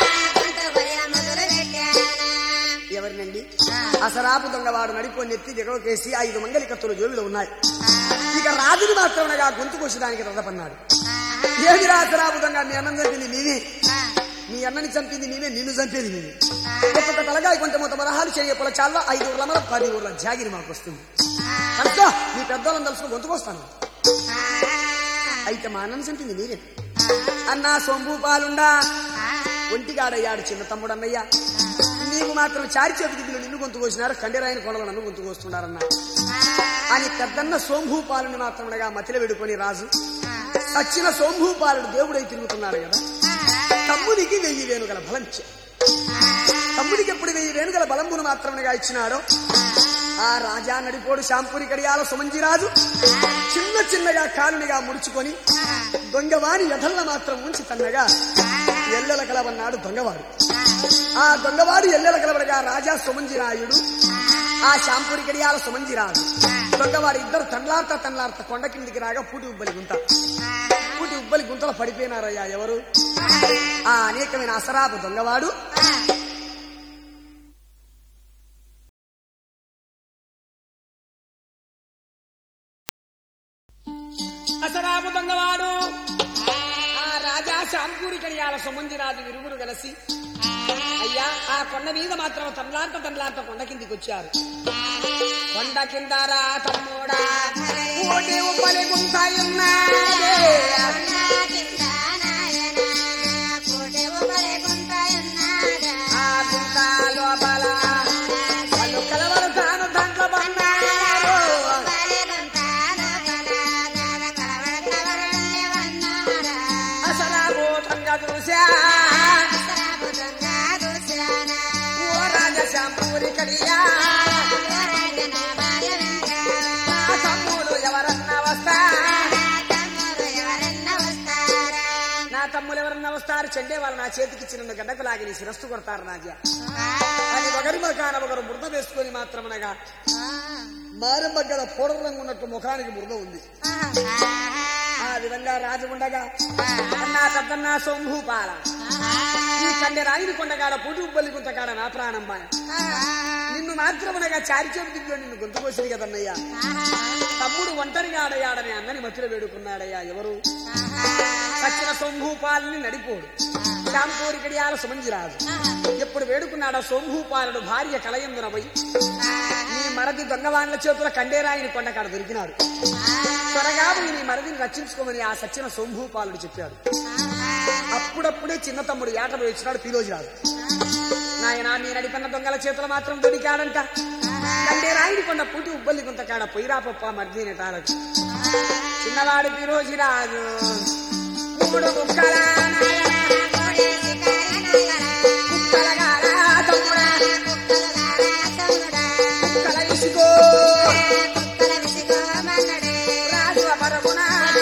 ఎవరినండి? అసరాపు దొంగవాడు నడిపోని ఎత్తి దిగవకేసి 5 మంగళి కత్తులు జోబిలో ఉన్నాయి. ఇక రాజుని మాత్రమనగా గొంతు కోసడానికి రథపన్నాడు. ఏమిరా అసరాపు దొంగ, మీ అన్నం చంపింది నీవే, మీ అన్నని చంపింది నీవే, నిన్ను చంపేది నీవే. ఒక్కొక్క తలగా కొంత మొత్తం వరహాలు చేయకపోల చాలా 5 ఊర్ల మన 10 ఊర్ల జాగిరి మాకు వస్తుంది. అంతా మీ పెద్దోళ్ళని తలుసుకుని గొంతుకొస్తాను. అయితే మా అన్నని చంపింది మీరే అన్నా. సోంభూపాలుండా ఒంటిగాడయ్యాడు చిన్న తమ్ముడు అన్నయ్య, నీవు మాత్రం చారి చేతి దిద్దులు నిన్ను గొంతు కోసినారు, కండెరాయని కొండలు నన్ను గొంతు కోస్తున్నారన్నా అని పెద్దన్న సోంభూపాలుని మాత్రమనగా మతిలో వెడుకొని రాజు సచ్చిన సోంభూపాలుడు దేవుడై తిరుగుతున్నాడు కదా. తమ్ముడికి 1000 వేణుగల బలం ఇచ్చాడు. తమ్ముడికి ఎప్పుడు 1000 వేణుగల బలంబును మాత్రమనగా ఇచ్చినాడో ఆ రాజా నడిపోడు శాంపూరి కడియాల సుమంజిరాజు చిన్న చిన్నగా కాలునిగా ముడుచుకొని దొంగవాని ఎదల్ల మాత్రం ఉంచి తన్నగా ఎల్లెల కలవన్నాడు దొంగవాడు. ఆ దొంగవాడు ఎల్లెల కలవడగా రాజా సుమంజిరాయుడు ఆ శాంపూరి కడియాల సుమంజిరాజు దొంగవాడు ఇద్దరు తన్లార్త కొండ కిందికి రాగా పూటి ఉబ్బలి గుంతలో పడిపోయినారయ్యా. ఎవరు? ఆ అనేకమైన అసరాపు దొంగవాడు అసరాపు దొంగవాడు ఆ రాజా శాంపూరి కడియాల సుమంజిరాజు విరుగురు కలిసి అయ్యా ఆ కొండ మీద మాత్రం తన్లార్త కొండ కిందికి వచ్చారు. కొండ కిందరా తమ్ముడా ఓటి ఉప్పలి గుంతాయున్నాడే, ఆ గుంత లోపల వాళ్ళు కలవరు తాను దాంట్లో పన్నారు. అసరాపు దొంగ చూసా ఓ రాజా శాంపూరి కడియా తమ్ముడు ఎవరన్నా వస్తారు చెండే వాళ్ళు నా చేతికి చిన్న గడ్డకు లాగి నీ శిరస్సు కొడతారు రాజా అని ఒకరి ముఖాన ఒకరు బురద వేసుకొని మాత్రమనగా మారెమ్మ గల పొడవు రంగు ఉన్నట్టు ముఖానికి బురద ఉంది. ఆ విధంగా రాజు ఉండగా అన్నా పెద్దన్నా సోంభూపాల ఈ కండె రాయిని కొండగాడ పూటి ఉబ్బలి గుంతకాడ నా ప్రాణమ్మాయ నిన్ను మాత్రమనగా చారిచేపు దిగ్గులో నిన్ను గొంతుకోసింది కదన్నయ్యా. తమ్ముడు ఒంటరిగా ఆడయాడని అన్నని మధ్యలో వేడుకున్నాడయ్యా. ఎవరు? సచిన సోంభూపాలని నడిపోడు శాంపూరి కడియాల సుమంజిరాజు ఎప్పుడు వేడుకున్నాడో సోంభూపాలుడు భార్య కలయందున పోయి నీ మరది దొంగవాన్ల చేతుల కండేరాయిని కొండకాడ దొరికినాడు. త్వరగా నీ మరదిని రక్షించుకోమని ఆ సచ్చిన సోంభూపాలుడు చెప్పాడు. అప్పుడప్పుడే చిన్న తమ్ముడు ఏటబోయి వచ్చినాడు పీలోజీరాజు. నాయన మీ నడిపన్న దొంగల చేతులు మాత్రం దొరికాడంట. అంటే రాయిడి కొండ పూటి ఉబ్బల్లి గుంతకాడ పొయ్యిరాపప్ప మర్దిని తారకు చిన్నవాడు పీలోజీరాజు మూడు ముక్కల రాజు అపరమున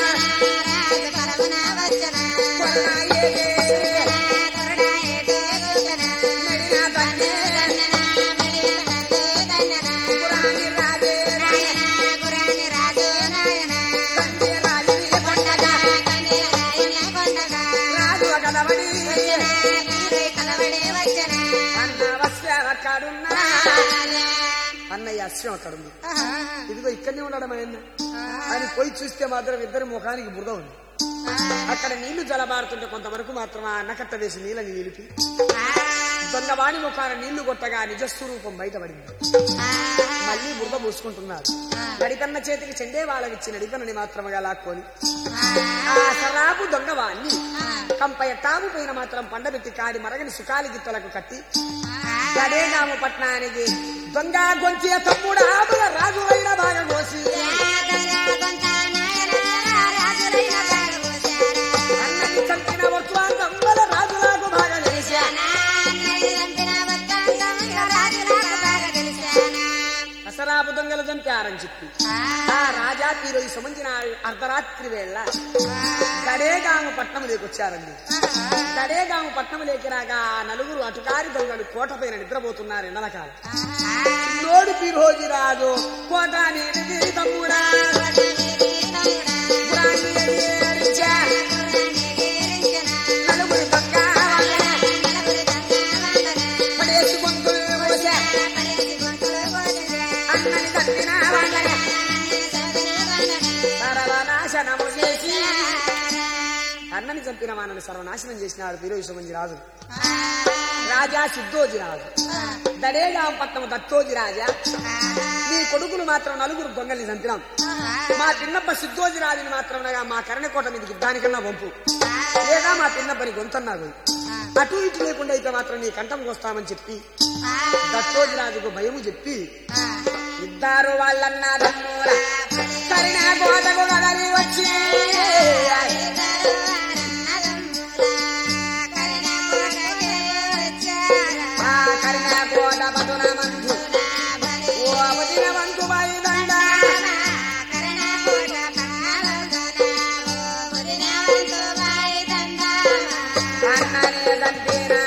అన్నయ్య అశ్వం అక్కడుంది. ఇదిగో ఇక్కడనే ఉండడం ఆయన అని పోయి చూస్తే మాత్రం ఇద్దరి ముఖానికి బురద ఉంది. అక్కడ నీళ్లు జలబారుతుంటే కొంతవరకు మాత్రం ఆ అన్నకట్ట వేసి నీళ్ళని నిలిపి దొంగవాణి ముఖాన నీళ్లు కొట్టగా నిజస్వరూపం బయటపడింది. మళ్ళీ బురద పూసుకుంటున్నారు. నడికన్న చేతికి చెండే వాళ్ళకిచ్చి నడికన్నని మాత్రముగా లాక్కొని ఆ సరాపు దొంగవాణ్ణి కంపయ్య తాము పైన మాత్రం పండబెట్టి కాడి మరగని సుఖాలి గిత్తలకు కట్టి గడేగాము పట్నానికి దొంగ గొంతి తమ్ముడా రాజు అయిన బాగా కోసి అన్నని చంపిన వర్తమానం రాజులకు బాగా తెలిసా. అసరాపు దొంగలు చంపారని చెప్పి ఆ రాజా తీరోజు సంబంధించిన అర్ధరాత్రి వేళ గడేగాము పట్నం లేకొచ్చారండి. గడేగాము పట్నం లేకి రాగా నలుగురు అటుకారి దొంగలు కోట పైన నిద్రపోతున్నారు. ఎండలకాలం నోడు పీరోజీరాజు కోట నీటి తమ్ముడా నలుగురు దొంగ పడేసి గొంతులు అన్నని తప్పిన సర్వనాశనము చేసి అన్నని చంపిన వానని సర్వనాశనం చేసినాడు పీరోజీ రాజు. రాజా సిద్ధోజీరాజు దడేగాం పట్నం దత్తోజీరాజా మీ కొడుకులు మాత్రం నలుగురు దొంగల్ని చంపినాం. మా పిన్నప్ప సిద్ధోజీరాజుని మాత్రం మా కరణకోట మీదకి దానికన్నా పంపు లేదా మా పిన్నప్పని గొంతన్నాడు అటు ఇటు లేకుండా అయితే మాత్రం నీ కంఠం కోస్తామని చెప్పి దత్తోజీరాజుకు భయము చెప్పి ఇద్దరు వాళ్ళన్నా దమ్ముల కరిణ కోటకు కదలి వచ్చి కరిణ కోట పదున మందు ఓ అవధిన మందు బయదండ అన్ననే దంపినా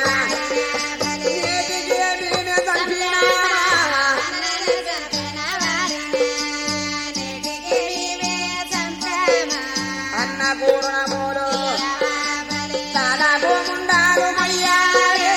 అన్న పూర్ణ మూడు దాదాపు ముండాలు మయ్యారే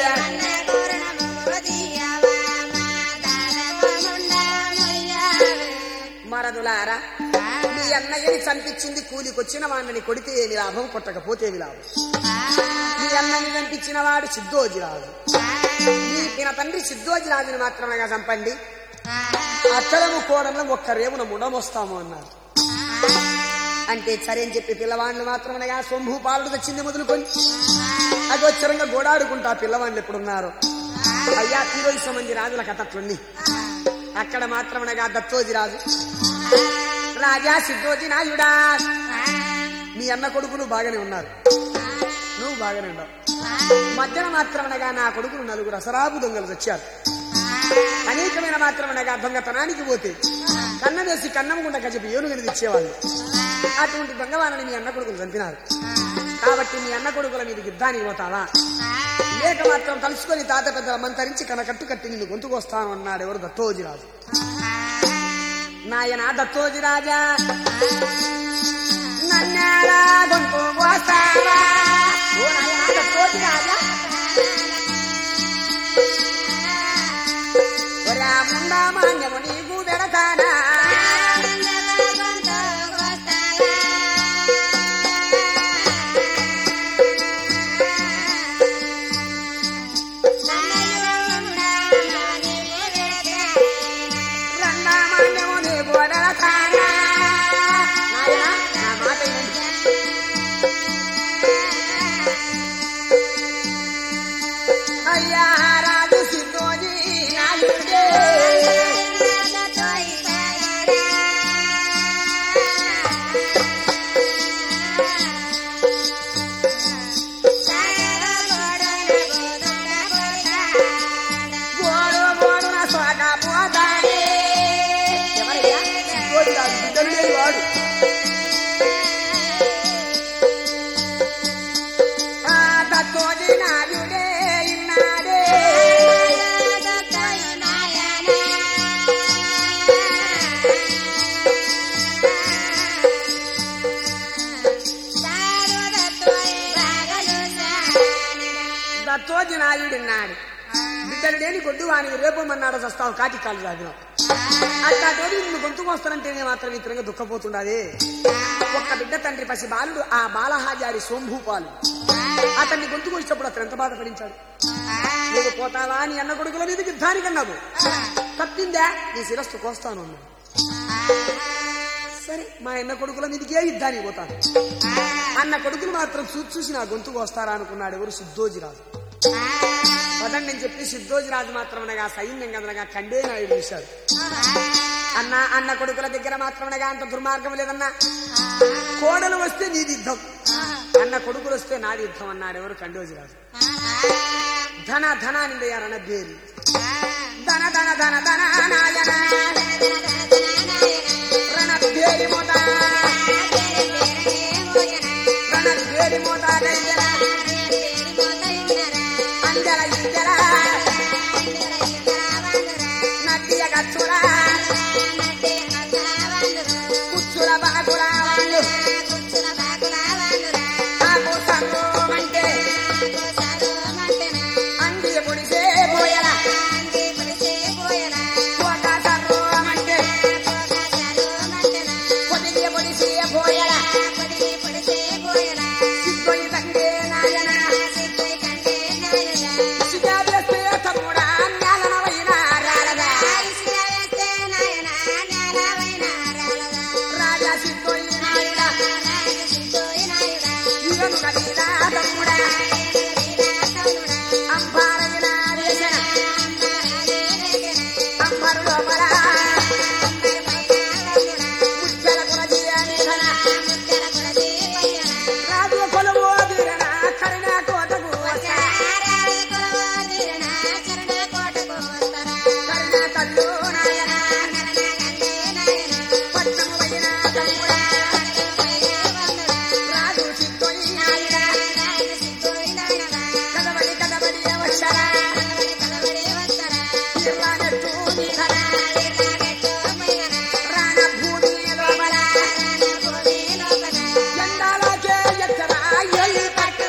మరదులారా మీ అన్నయ్యని చంపించింది కూలికొచ్చిన వాడిని కొడితే ఏమి లాభం కొట్టకపోతే ఏమి లాభం. మీ అన్నని చంపించిన వాడు సిద్ధోజీరాజు. మీ పిన తండ్రి సిద్ధోజీరాజుని మాత్రమే చంపండి అత్తలము కోడంలో ఒక్క రేవున ముడమొస్తాము అన్నారు. అంటే సరే అని చెప్పి పిల్లవాళ్ళు మాత్రమనగా సొంభూపాలుడు తెచ్చింది మొదలుకొని అది వచ్చరంగా గోడాడుకుంటా పిల్లవాళ్ళు ఎప్పుడున్నారు. అయ్యా పీరోజు మంది రాజుల కథట్లుంది. అక్కడ మాత్రమనగా దత్తోజీరాజు రాజా సిద్ధోజీ నాయుడా మీ అన్న కొడుకులు బాగానే ఉన్నారు, నువ్వు బాగానే ఉన్నావు. మధ్యన మాత్రమనగా నా కొడుకులు నలుగురు అసరాపు దొంగలు వచ్చారు. అనేకమైన మాత్రమనగా దొంగతనానికి పోతే కన్నం వేసి కన్నం గుండా చెప్పి ఏనుగని తెచ్చేవాళ్ళు. అటువంటి దొంగవాళ్ళని మీ అన్న కొడుకులు చంపినారు. కాబట్టి మీ అన్న కొడుకుల మీద యుద్ధానికి పోతావా లేక మాత్రం తలుచుకొని తాత పెద్ద మంతరించి కనకట్టు కట్టి నిన్ను గొంతుకొస్తాను అన్నాడు. ఎవరు? దత్తోజీరాజు. నాయన దత్తోజీరాజా నన్నారా గొంతు కోస్తావా? ఓ నాయన దత్తోజీరాజా ముండా మాన్యము నీకు పెడతానా? రండా మాన్యము నీకు పెడతానా? దత్తోజి నాయుడున్నాడు బిడ్డలు లేని గొడ్డు వానికి రేపమన్నాడు చస్తావు కాటికాలు రాదు అట్లా తోడి నువ్వు గొంతుకు వస్తానంటేనే మాత్రం ఈ తిరంగా దుఃఖపోతుండదే ఒక్క బిడ్డ తండ్రి పసి బాలుడు ఆ బాలహాజారి సోంభూపాలు అతన్ని గొంతుకు వచ్చినప్పుడు అతను ఎంత బాధపడించాడు నువ్వు పోతావా నీ అన్న కొడుకుల మీదకి యుద్ధానికన్నావు తప్పిందా నీ శిరస్సు కోస్తాను అన్నాడు సరే మా అన్న కొడుకుల మీదకే యుద్ధానికి పోతాను అన్న కొడుకులు మాత్రం చూసి నా గొంతుకు వస్తారా అనుకున్నాడు ఎవరు సిద్ధోజిరాజు పదండి అని చెప్పి సిద్ధోజిరాజు మాత్రమనగా సైన్యం కదనగా కండే నాయుడు చూశాడు అన్న కొడుకుల దగ్గర మాత్రమనగా అంత దుర్మార్గం లేదన్నా కోడలు వస్తే నీది యుద్ధం అన్న కొడుకులు వస్తే నాది యుద్ధం అన్నాడు ఎవరు కండోజిరాజు ధన ధన నిందయ్యారన్న బేరి ధన ధన ధన ధన నాయన రణబేరి మోత రణబేరి మోత అంజల ఇంజల నదియ గచ్చురా కుచ్చుల బాగులా ఆకు సర్వమంటే అంగియ పొడిసే పోయల పోక సర్వమంటే పొడియ పొడిసే పోయల సిద్ధోయి తంగే నాయన సిద్ధావేస్తే తమ్ముడా జ్ఞానవైన రాలదా రాజా సిద్ధోయి నాయుడా ఇగను కదీనా తమ్ముడా అంబారైన వేసన అంబరు లోపల ముచ్చల కురజీయని ధన రాజు కొలువు వీరన కరుణ కోటకు కరుణ కల్లు నాయన పట్టము వైన తమ్ముడా రాజు సిద్ధోయి నాయుడా కదబడి కదబడి వచ్చరా ఇర్లానెట్టు నీ ధన రాణ భూమి లోపల ఎండాలకే ఎత్తరా ఎల్లి పట్టు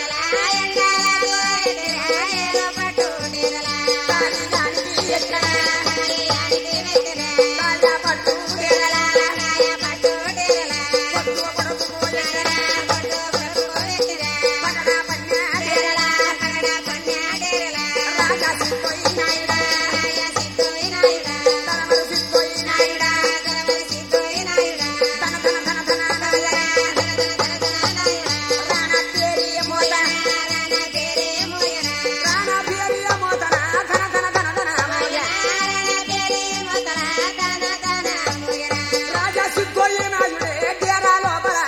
దాని దానికి ఎక్కడ రాజా పట్టు పట్టు కొడుకు పగడ పన్యాడేరల రాజా సిద్ధోయి నాయుడా తనమరు సిద్ధోయి నాయుడా ధన ధన ధన ధన నాయన రాణ పేరియ మోత రాణ పేరియ మోతన ధన ధన ధన ధన మోయ రాజా సిద్ధోయి నాయుడే డేరా లోపల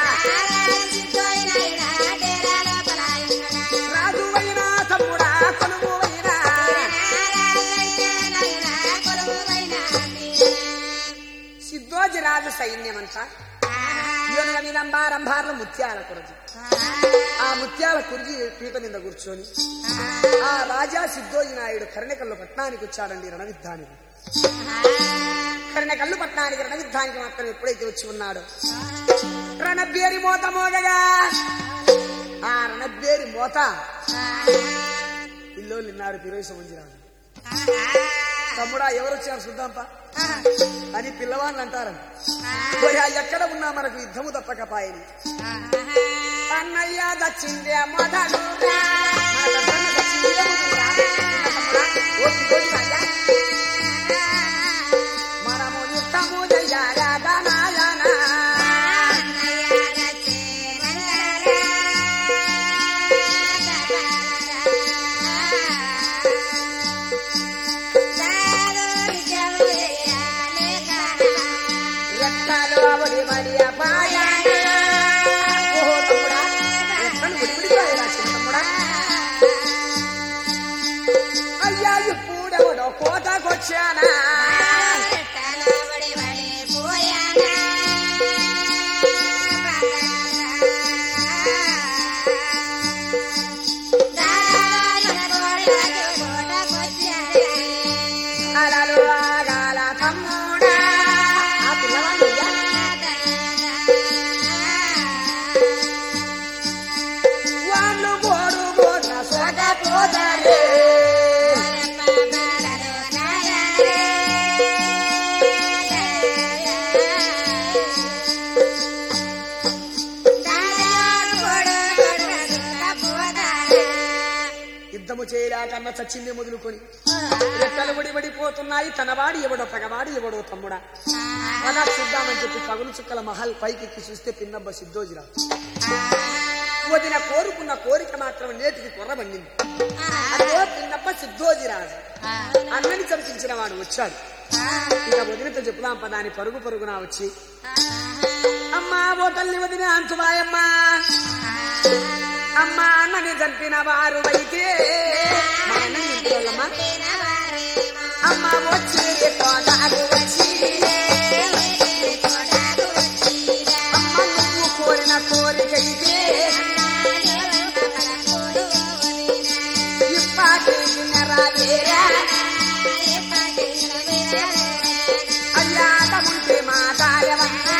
రాజు అయినా తమ్ముడా కొలువు అయినా సిద్ధోజిరాజు సైన్యమంతా యోనుల మీద అంబారంబార్లు ముత్యాల కురజి ఆ ముత్యాల కురిజి పీట మీద కూర్చొని ఆ రాజా సిద్ధోజి నాయుడు కర్ణకల్లు పట్టణానికి వచ్చాడండి రణయుద్ధానికి కర్ణకల్లు పట్టణానికి రణయుద్ధానికి మాత్రం ఎప్పుడైతే వచ్చి ఉన్నాడో రణబేరి మోత మోగగా ఆ రణబేరి మోత ఇల్లు నిన్నారు పిరోయి మంజిరాజు తమ్ముడా ఎవరు వచ్చారు చూద్దాంపా అని పిల్లవాళ్ళు అంటారు ఎక్కడ ఉన్నా మనకు యుద్ధము తప్పకపాయని అన్నయ్య దచ్చిందే మొదలుగా మనము యుద్ధము చెయ్యాలా నాయన రెక్కలు అవడి బడి అపాయాన ఓహో తమ్ముడా రెక్కలు విడివిడిపోయేలా తమ్ముడా అయ్యా ఇప్పుడెవడో కోతకొచ్చానా అలలు ఆగాల తమ్ముడా ఆ పిల్లవాడు వాళ్ళు బోరు బోర్న సోగా యుద్ధము చేయలేకన్న చచ్చింది మొదలుకొని రెక్కలు వడివడిపోతున్నాయి. తనవాడు ఎవడో పగవాడు ఎవడో తమ్ముడా అలా చూద్దామని చెప్పి పగులు చుక్కల మహల్ పైకెక్కి చూస్తే పిన్నబ్బ సిద్ధోజిరాజు వదిన కోరుకున్న కోరిక మాత్రం నేటికి కొర్రబండింది. అదో పిన్నబ్బ సిద్ధోజిరాజు అన్నని చర్చించిన వాడు వచ్చాడు. ఇక వదినతో చెప్పుదాం పదాని పరుగు పరుగున వచ్చి అమ్మా ఓ తల్లి వదిన అంతువాయమ్మా అమ్మా అన్నని చంపిన వారు అయితే అమ్మ వచ్చి వచ్చి అమ్మ నువ్వు కోరిన కోరికైతే ఇప్పటి రాజేరా అయ్యాట ఉంటే మాటాయవన్నా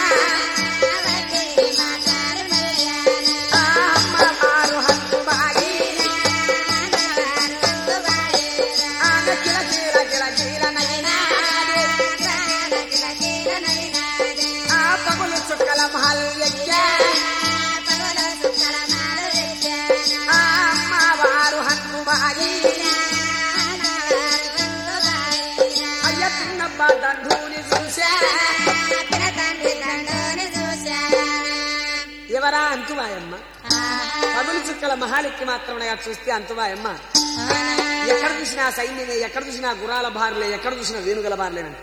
ఎవరా అంతువాయమ్మ పగులు చుక్కల మహాలెక్కి మాత్రమే చూస్తే అంతువాయమ్మ ఎక్కడ చూసినా సైన్యమే, ఎక్కడ చూసినా గురాల బారులే, ఎక్కడ చూసినా వేణుగల బారులేనండి.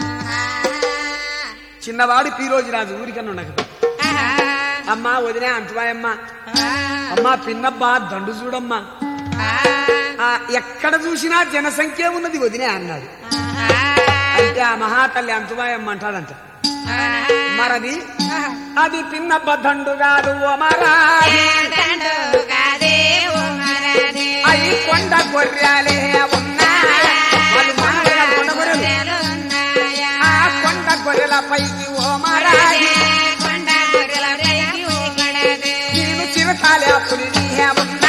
చిన్నవాడు పీరోజిరాజు ఊరికన్నా ఉండక అమ్మా వదిలే అంతువాయమ్మ అమ్మా పిన్నబ్బా దండు చూడమ్మా ఎక్కడ చూసినా జనసంఖ్య ఉన్నది వదిలే అన్నాడు. అయితే ఆ మహాతల్లి అంతువాయమ్మ అంటాడంట మరది అది పిన్నబ్బ దండు కాదు ఓ మరాది అవి కొండ గొర్రెలే ఉన్నా కొండ గొర్రెలు ఆ కొండ గొర్రెల పైకి ఓ మరాది నేను చిరకాలే పులి ఉన్నా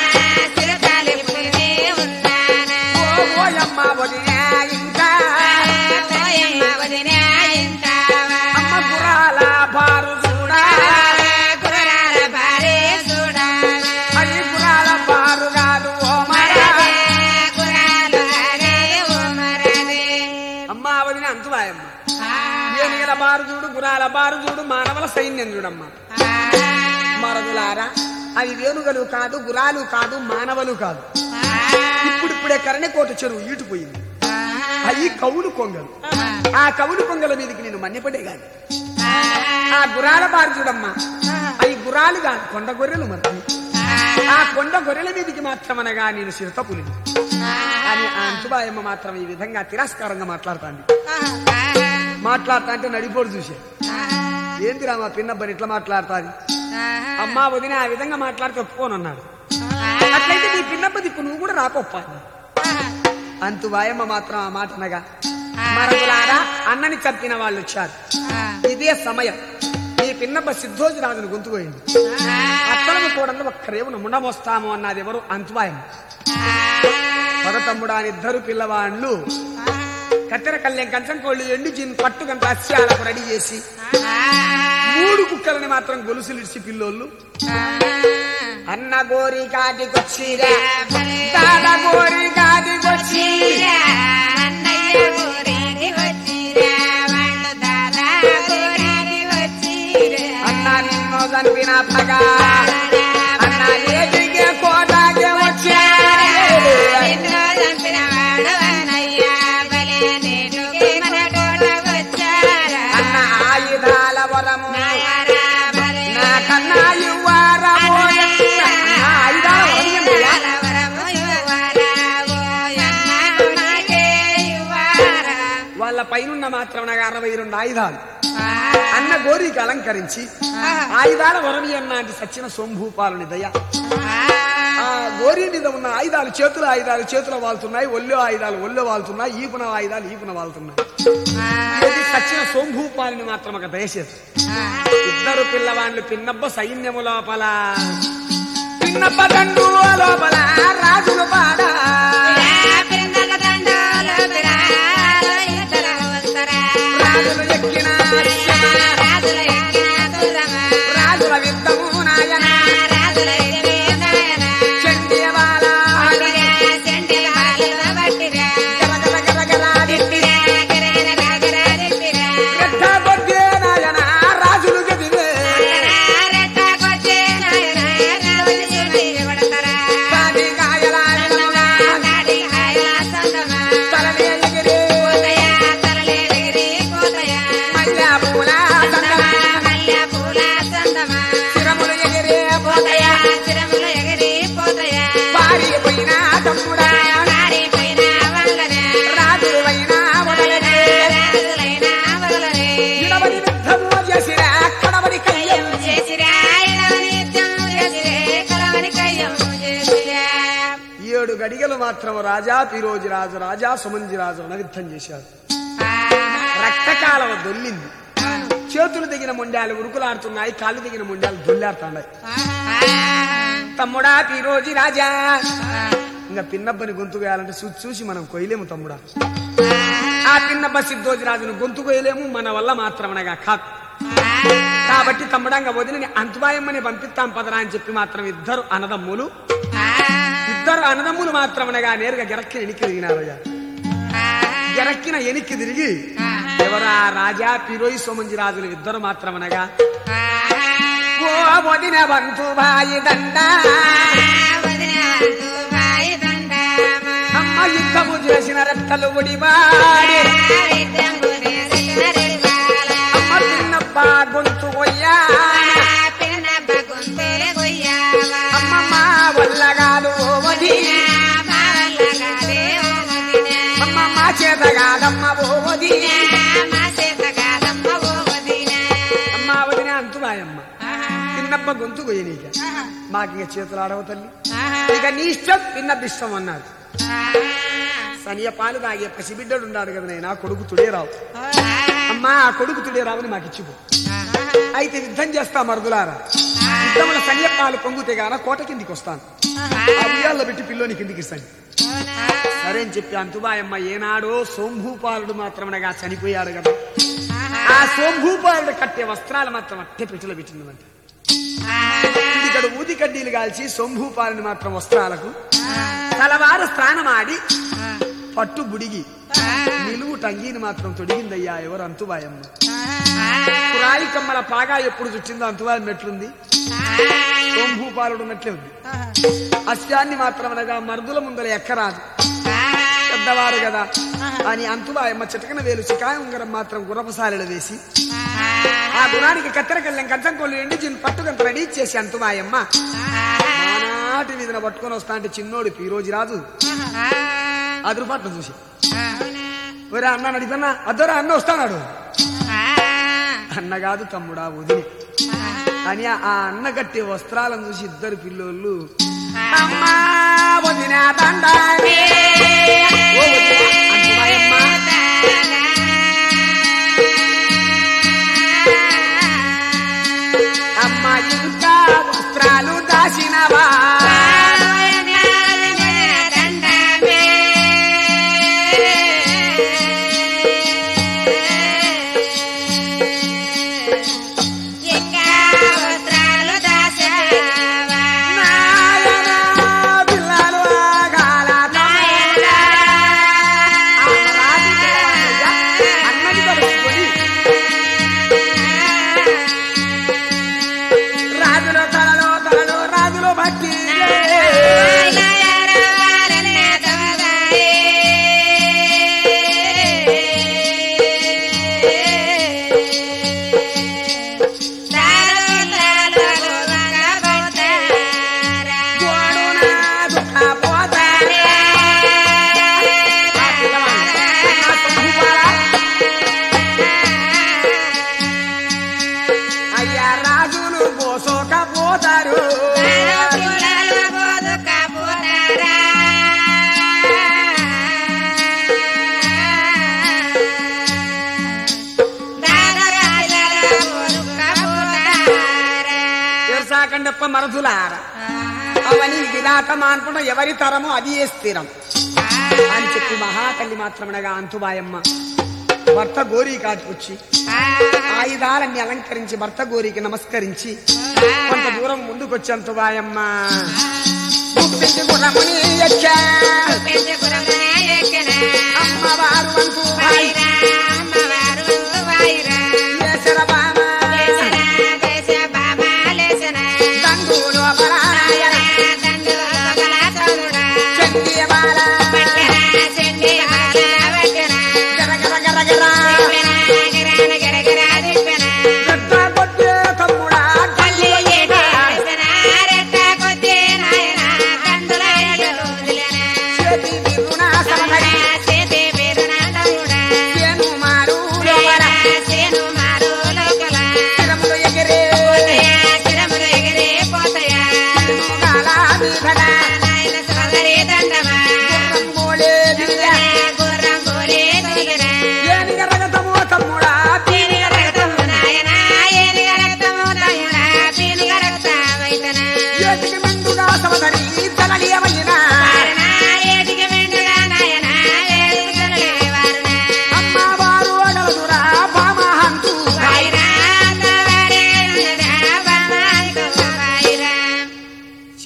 ఓయమ్మ వదిలే ఇంకా అమ్మ గురాల బారు చూడా అది గురాల బారు కాదు ఓ అమ్మ వదిన అంతువాయమ్మ ఏనుగల బారు చూడు గురాల బారు చూడు మానవుల సైన్యం చూడమ్మా మరదులారా అవి వేణుగలు కాదు గురాలు కాదు మానవులు కాదు. ఇప్పుడిప్పుడే కరణికోట చెరువు ఈటుపోయింది. అవి కవులు కొంగలు. ఆ కవులు కొంగల మీదకి నేను మన్యపడే కాదు. ఆ గురాల బారు చూడమ్మా అవి గురాలు కాదు కొండ గొర్రెలు. మరి ఆ కొండ గొర్రెల మీదకి మాత్రమనగా నేను చిరుత పులిని అని ఆ అంతుబాయమ్మ మాత్రం ఈ విధంగా తిరస్కారంగా మాట్లాడుతాంది. మాట్లాడతా అంటే నడిపోడు చూసే ఏంటిరా మా పిన్నబ్బని ఇట్లా మాట్లాడుతాది అమ్మా వదిన ఆ విధంగా మాట్లాడితే ఒప్పుకోనన్నాడు. అట్లయితే నీ పిన్నప్ప దిక్కు నువ్వు కూడా రాకొప్ప. అంతువాయమ్మ మాత్రం ఆ మాట అనగా మరొకలారా అన్నని చంపిన వాళ్ళు వచ్చారు. ఇదే సమయం ఈ పిన్నప్ప సిద్ధోజిరాజును గొంతుపోయింది. అత్తలను కూడా ఒక్కరేవును ముండమోస్తాము అన్నది ఎవరు అంతువాయమ్మ. పదతమ్ముడా ఇద్దరు పిల్లవాళ్ళు కత్తెర కళ్ళెం కంచం కోళ్ళు ఎండు జిన్ పట్టుకంత అస్యాలకు రెడీ చేసి 3 కుక్కలని మాత్రం గొలుసులు ఇడిచి పిల్లోళ్ళు అన్న గోరి కాటికొచ్చిరా దాద గోరి కాటికొచ్చి అన్న నిన్నో చంపిన పగ అన్న ఏదిగే కోటాగే వచ్చా అన్న ఆయుధాల వరము నా కన్నా యువరము వాళ్ళ పైనున్న మాత్రం నాకు 62 ఆయుధాలు అన్న గోరికి అలంకరించి ఆయుధాల వరమి అన్నాటి సచ్చిన సోంభూపాలుని దయ. ఆ గోరి మీద ఉన్న ఆయుధాలు చేతుల వాళ్తున్నాయి, ఒళ్ళో ఆయుధాలు ఒళ్ళో వాళ్తున్నాయి, ఈపున ఆయుధాలు ఈపున వాళ్తున్నాయి. సచ్చిన సోంభూపాలుని మాత్రం ఒక దయచేసి ఇద్దరు పిల్లవాళ్ళు పిన్నబ్బ సైన్యము లోపల పిన్నప్ప దండు లోపల రాజులు పాడ రాజులు ఎక్కిన రాజుల విత్తము నాయన చండియవాల సైగలు మాత్రం రాజా పిరోజిరాజు రాజా సుమంజిరాజు యుద్ధం చేశారు. రక్తకాలం దొల్లింది. చేతులు దిగిన మొండాలు ఉరుకులాడుతున్నాయి, కాళ్ళు దిగిన మొండాలు దొల్లాడుతున్నాయి. తమ్ముడా పిరోజి రాజా, ఇంకా పిన్నబ్బని గొంతు వేయాలంటే చూసి మనం కొయ్యలేము తమ్ముడా. ఆ పిన్నబ్బ సిద్ధోజిరాజును గొంతు కొయ్యలేము, మన వల్ల మాత్రమనగా కాదు. కాబట్టి తమ్ముడంగా వదిలిని అంతుబాయమ్మని పంపిస్తాం పదరా అని చెప్పి మాత్రం ఇద్దరు అన్నదమ్ములు మాత్రమనగా నేరుగా గెరక్కిన ఎనికి తిరిగినారయ్యా. గెరక్కిన ఎనికి తిరిగి ఎవరా రాజా పిరోయి సోమంజి రాజులు ఇద్దరు మాత్రమనగా ఓ వదిన బంతుబాయి దండ అమ్మ యుద్ధము చేసిన రెక్కలు ఉడివాడి అమ్మ పిన్నప్ప గొంతు కొయ్యా అమ్మ మా వల్లగాదు అమ్మ మా చేత కాదమ్మ ఓది అమ్మ వదిన అంతుబాయమ్మ పిన్నప్ప గొంతు కొయ్యనీక మాకు ఇక చేతులు ఆడవ తల్లి, ఇక నీ ఇష్టం పిన్నప్ప ఇష్టం అన్నాడు. సనియ పాలు తాగే పసిబిడ్డడు ఉన్నాడు కదా నా కొడుకు తుడేరావు, అమ్మా ఆ కొడుకు తుడేరావుని మాకు ఇచ్చిపో. అయితే యుద్ధం చేస్తా మరుదులారా, యుద్ధంలో సనియ పాలు పొంగుతే గాన కోట కిందికి వస్తాను, ఆ ఉయ్యాల్లో పెట్టి పిల్లోని కిందికి ఇస్తాను. సరే అని చెప్పి అంతుబాయమ్మ ఏనాడో సోంభూపాలుడు మాత్రమనగా చనిపోయాడు కదా, ఆ సోంభూపాలుడు కట్టే వస్త్రాలు మాత్రం అట్టే పెట్టెలో పెట్టిందంట. ఇక్కడ ఊది కడ్డీలు కాల్చి సోంభూపాలుని మాత్రం వస్త్రాలకు తలవారు స్నానమాడి పట్టు బుడిగి నిలువు టంగీని మాత్రం తొడిగిందయ్యా ఎవరు అంతుబాయమ్మ. పురాయి కమ్మల పాగా ఎప్పుడు చుట్టిందో అంతుబాయం ఎట్లుంది, సోంభూపాలుడు ఉన్నట్లే ఉంది. అస్యాన్ని మాత్రమనగా మరుదుల ముందర ఎక్కరాదు, పెద్దవారు కదా అని అంతుబాయమ్మ చిటకన వేలు చికాయ ఉంగరం మాత్రం గుర్రపసాలలో వేసి ఆ గుణానికి కత్తెర కళ్ళెం కంచం కోళ్ళు ఎండి చిన్న పట్టుకంత రెడీ చేసి అంతుబాయమ్మ ఆనాటి వీధిన పట్టుకొని వస్తా అంటే చిన్నోడు పిరోజిరాజు అదురుపాట్లు చూసి ఒరే అన్న అడిగినా అద్దరా అన్న వస్తాడు. అన్న కాదు తమ్ముడా వదిలి అని ఆ అన్న కట్టే వస్త్రాలను చూసి ఇద్దరు పిల్లోళ్ళు అమ్మా వదిన అమ్మ ఇంకా వస్త్రాలు దాసినవా మరదులార అవని విరాటమా అనుకుంటా ఎవరి తరమో అది ఏ స్థిరం అని చెప్పి మహాతల్లి మాత్రమనగా అంతుబాయమ్మ భర్త గోరీ కాటుకొచ్చి ఆయుధాలన్నీ అలంకరించి భర్త గోరీకి నమస్కరించి కొంత దూరం ముందుకొచ్చి అంతుబాయమ్మ అమ్మవారు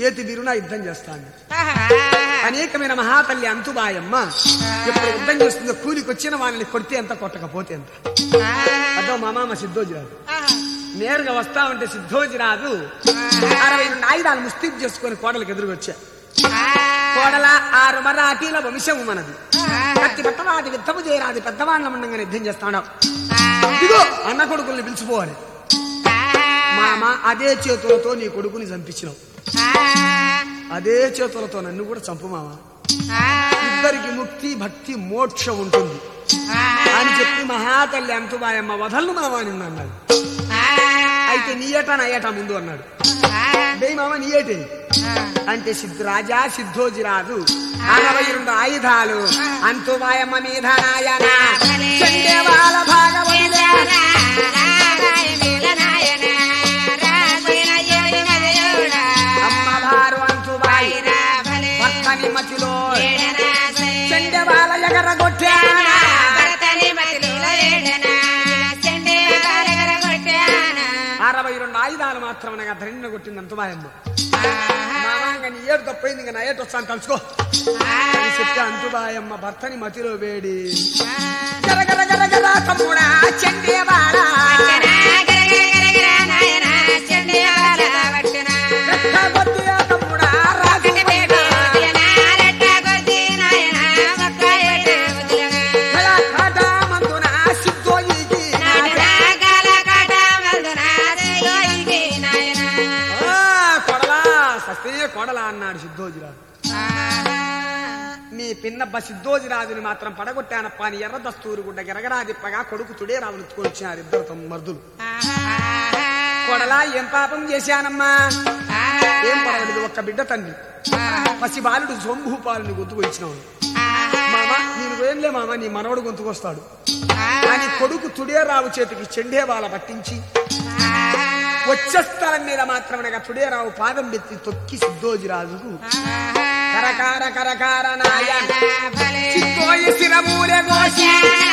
చేతి బిరున యుద్ధం చేస్తాను. అనేకమైన మహాతల్లి అంతుబాయమ్మ ఎప్పుడు యుద్ధం చేస్తుందో కూలికొచ్చిన వాళ్ళని కొడితే ఎంత కొట్టకపోతే ఎంత. అదో మా మామ సిద్ధోజిరాజు నేరుగా వస్తా ఉంటే సిద్ధోజిరాజు 62 ఆయుధాలు ముస్తీబ్ చేసుకుని కోడలకు ఎదురుకొచ్చా. కోడల 6 మరాఠీల వంశము మనది. కత్తి పట్టవాది యుద్ధము చేయరాది పెద్దవాళ్ళ ఉండగానే యుద్ధం చేస్తాడు. ఇదిగో అన్న కొడుకుల్ని పిలిచిపోవాలి. మామ అదే చేతులతో నీ కొడుకుని చంపించినావు, అదే చేతులతో నన్ను కూడా చంపు మామ, ఇద్దరికి ముక్తి భక్తి మోక్షం ఉంటుంది అని చెప్పి మహాతల్లి అంతుబాయమ్మ వదలను మామ నిన్ను అన్నాడు. అయితే నీ ఏటా నా ఏటా ముందు అన్నాడు. దేయి మామ నీ ఏటే అంటే రాజా సిద్ధోజిరాజు 62 ఆయుధాలు అంతుబాయమ్మ మీద నాయన చండేవాల భాగవతులే అమ్మవారు అంతుబాయి భర్తని మతిలో చండేవాల ఎగరగొట్టా 62 ఆయుధాలు మాత్రం ధరణిని కొట్టింది అంతుబాయమ్మ. మామాంగా నీ ఏడు తప్పైంది, ఇంకా నా ఏటు వస్తాను కలుసుకో అని చెప్తే అంతుబాయమ్మ భర్తని మతిలో వేడి తమ్ముడా చండేవాడ తమ్ముడా కోడలా అన్నాడు సిద్ధోజిరాజు. నీ పిన్నబ్బ సిద్ధోజిరాజుని మాత్రం పడగొట్టానప్ప అని ఎర్ర దస్తూరు గుడ్డ గెరగరాదిప్పగా కొడుకు తుడే రావులు ఎత్తుకొని వచ్చినారు ఇద్దరు మర్దులు. కోడలా ఏం పాపం చేశానమ్మా? ఏం పర్వాలేదు, ఒక్క బిడ్డ తండ్రి పసి బాలుడు సోంభూపాలని గొంతుకొచ్చినాడు. మామ నేను వేంలే మామ నీ మనవడు గొంతుకొస్తాడు అని కొడుకు తుడేరావు చేతికి చెండేవాల పట్టించి వచ్చే స్థలం మీద మాత్రమనగా తుడేరావు పాదం పెట్టి తొక్కి సిద్ధోజిరాజుకు కరకార కరకార నాయన సిద్ధోయి శిరమూలే గోసి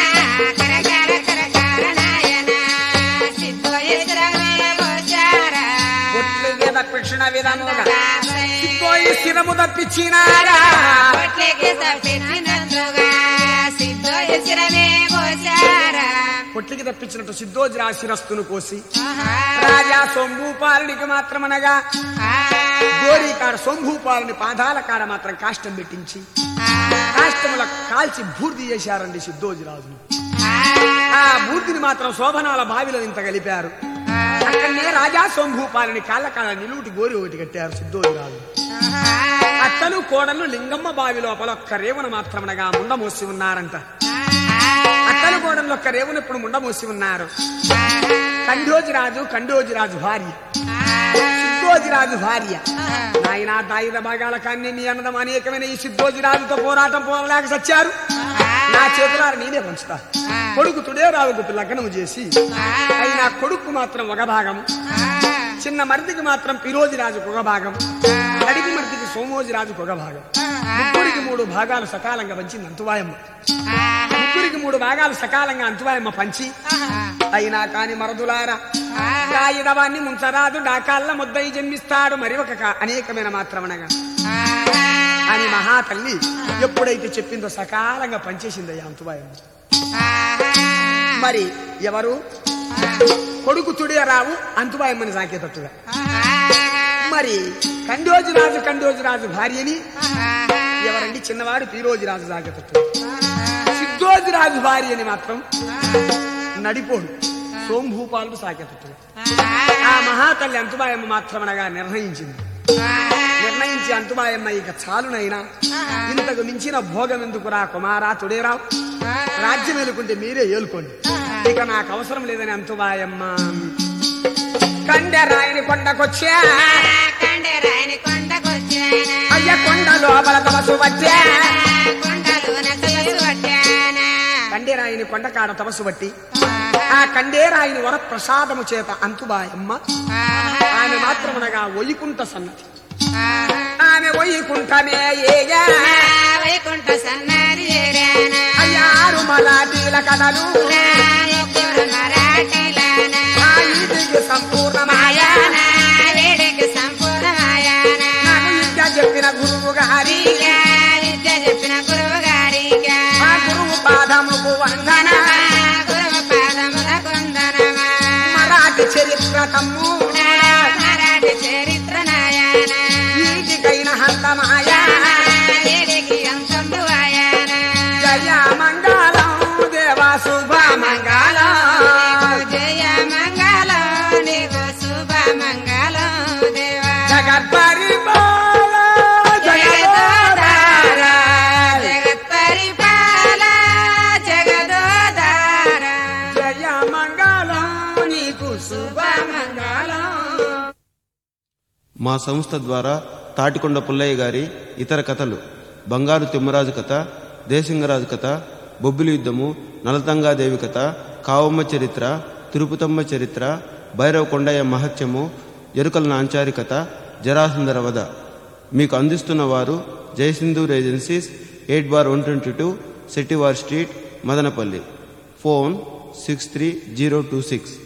ఒట్లుగే తప్పించిన విధముగా సిద్ధోయి శిరము తప్పించినారా కొట్లికి తప్పించినట్టు సిద్ధోజిరాజు శిరస్సును కోసి రాజా సోంభూపాలునికి మాత్రమనగా గోరీ కాడ సోంభూపాలుని పాదాల కాడ మాత్రం కాష్టం పెట్టించి కాష్టముల కాల్చి బూర్ది చేశారండి సిద్ధోజిరాజును. ఆ బూర్దిని మాత్రం శోభనాల బావిలో ఇంత కలిపారు. అక్కడనే రాజా సోంభూపాలుని కాళ్ళ కాళ్ళ నిలువుటి గోరి ఒకటి కట్టారు సిద్ధోజిరాజు. అత్తలు కోడలు లింగమ్మ బావి లోపల ఒక్క రేవును మాత్రమనగా ముండమోసి ఉన్నారంట. అత్తలు కోడలు ఒక్క రేవును ఇప్పుడు ముండమోసి ఉన్నారు. కండోజిరాజు భార్య సిద్ధోజిరాజు భార్య. ఆయన దాయుధ భాగాల కాన్ని నీ అన్నదం అనేకమైన ఈ సిద్ధోజిరాజుతో పోరాటం పోవలేక సచ్చారు. నా చేతులారు నేనే పంచుతా. కొడుకు తుడేరావుకు లగ్నము చేసి అయినా కొడుకు మాత్రం ఒక భాగం, చిన్న మరిదికి మాత్రం పిరోజిరాజుకు ఒక భాగం, నడిపి మరిదికి సోమోజిరాజుకు ఒక భాగం. ముగ్గురికి 3 భాగాలు సకాలంగా పంచింది అంతుబాయమ్మ. ముగ్గురికి 3 భాగాలు సకాలంగా అంతుబాయమ్మ పంచి అయినా కాని మరదులారా కాయిదవాన్ని ముంచరాదు డాకాళ్ళ ముద్దయి జన్మిస్తాడు మరి ఒక అనేకమైన మాత్రమనగా అని మహాతల్లి ఎప్పుడైతే చెప్పిందో సకాలంగా పనిచేసింది అంతుబాయమ్మ. మరి ఎవరు కొడుకు తుడేరావు అంతుబాయమ్మని సాకేటట్టుగా మరి కండోజిరాజు భార్యని ఎవరండి చిన్నవాడు పిరోజిరాజు సాకేటట్టుగా సిద్ధోజిరాజు భార్యని మాత్రం నడిపోడు సోంభూపాలుడు సాకేటట్టుగా ఆ మహాతల్లి అంతుబాయమ్మ మాత్రమనగా నిర్ణయించి అంతుబాయమ్మ ఇక చాలునైనా ఇంతకు మించిన భోగం ఎందుకురా కుమారా తుడేరావు, రాజ్యం ఏలుకుంటే మీరే ఏలుకోండి, ఇక నాకు అవసరం లేదని అంతుబాయమ్మ కండెరాయని కొండకొచ్చా అయ్య కొండ లోపల తపస్సు వచ్చా కండేరాయిని కొండకాడ తపస్సు బట్టి ఆ కండేరాయిని వరప్రసాదము చేత అంతుబాయమ్మ ఆమె మాత్రమునగా వైకుంఠ సన్నతి ఆమె వైకుంఠమే వైకుంఠ సన్నది అయ్యారు మరాఠీల కథలు సంపూర్ణమాయా సంపూర్ణమాయా గారిగా విద్య చెప్పిన గురువు గారిగా ఆ గురువు పాదముకు వందనమా గురువు పాదములకు వందనమా మరాఠీ చరిత్ర తమ్ముడా మరాఠీ చరిత్ర నాయన వీటికైన హస్తమాయా వీడికి అంతంబు ఆయన జయ మంగళం దేవా శుభ మంగళం జయ మంగళం నీకు శుభ మంగళం దేవా జగత్పరిపాల జగదోధార జగత్ పరిపాల జగదోధార జయ మంగళం నీకు శుభ మంగళం. మా సంస్థ ద్వారా తాటికొండ పుల్లయ్య గారి ఇతర కథలు బంగారు తిమ్మరాజు కథ, దేశింగరాజు కథ, బొబ్బిలి యుద్ధము, నలతంగాదేవి కథ, కావమ్మ చరిత్ర, తిరుపతమ్మ చరిత్ర, భైరవ కొండయ్య మహత్యము, ఎరుకల నాంచారి కథ, జరాసందర వధ మీకు అందిస్తున్న వారు Jayasindhoor agencies, 8/122 Settiwar street, Madanapalle. Phone 63026.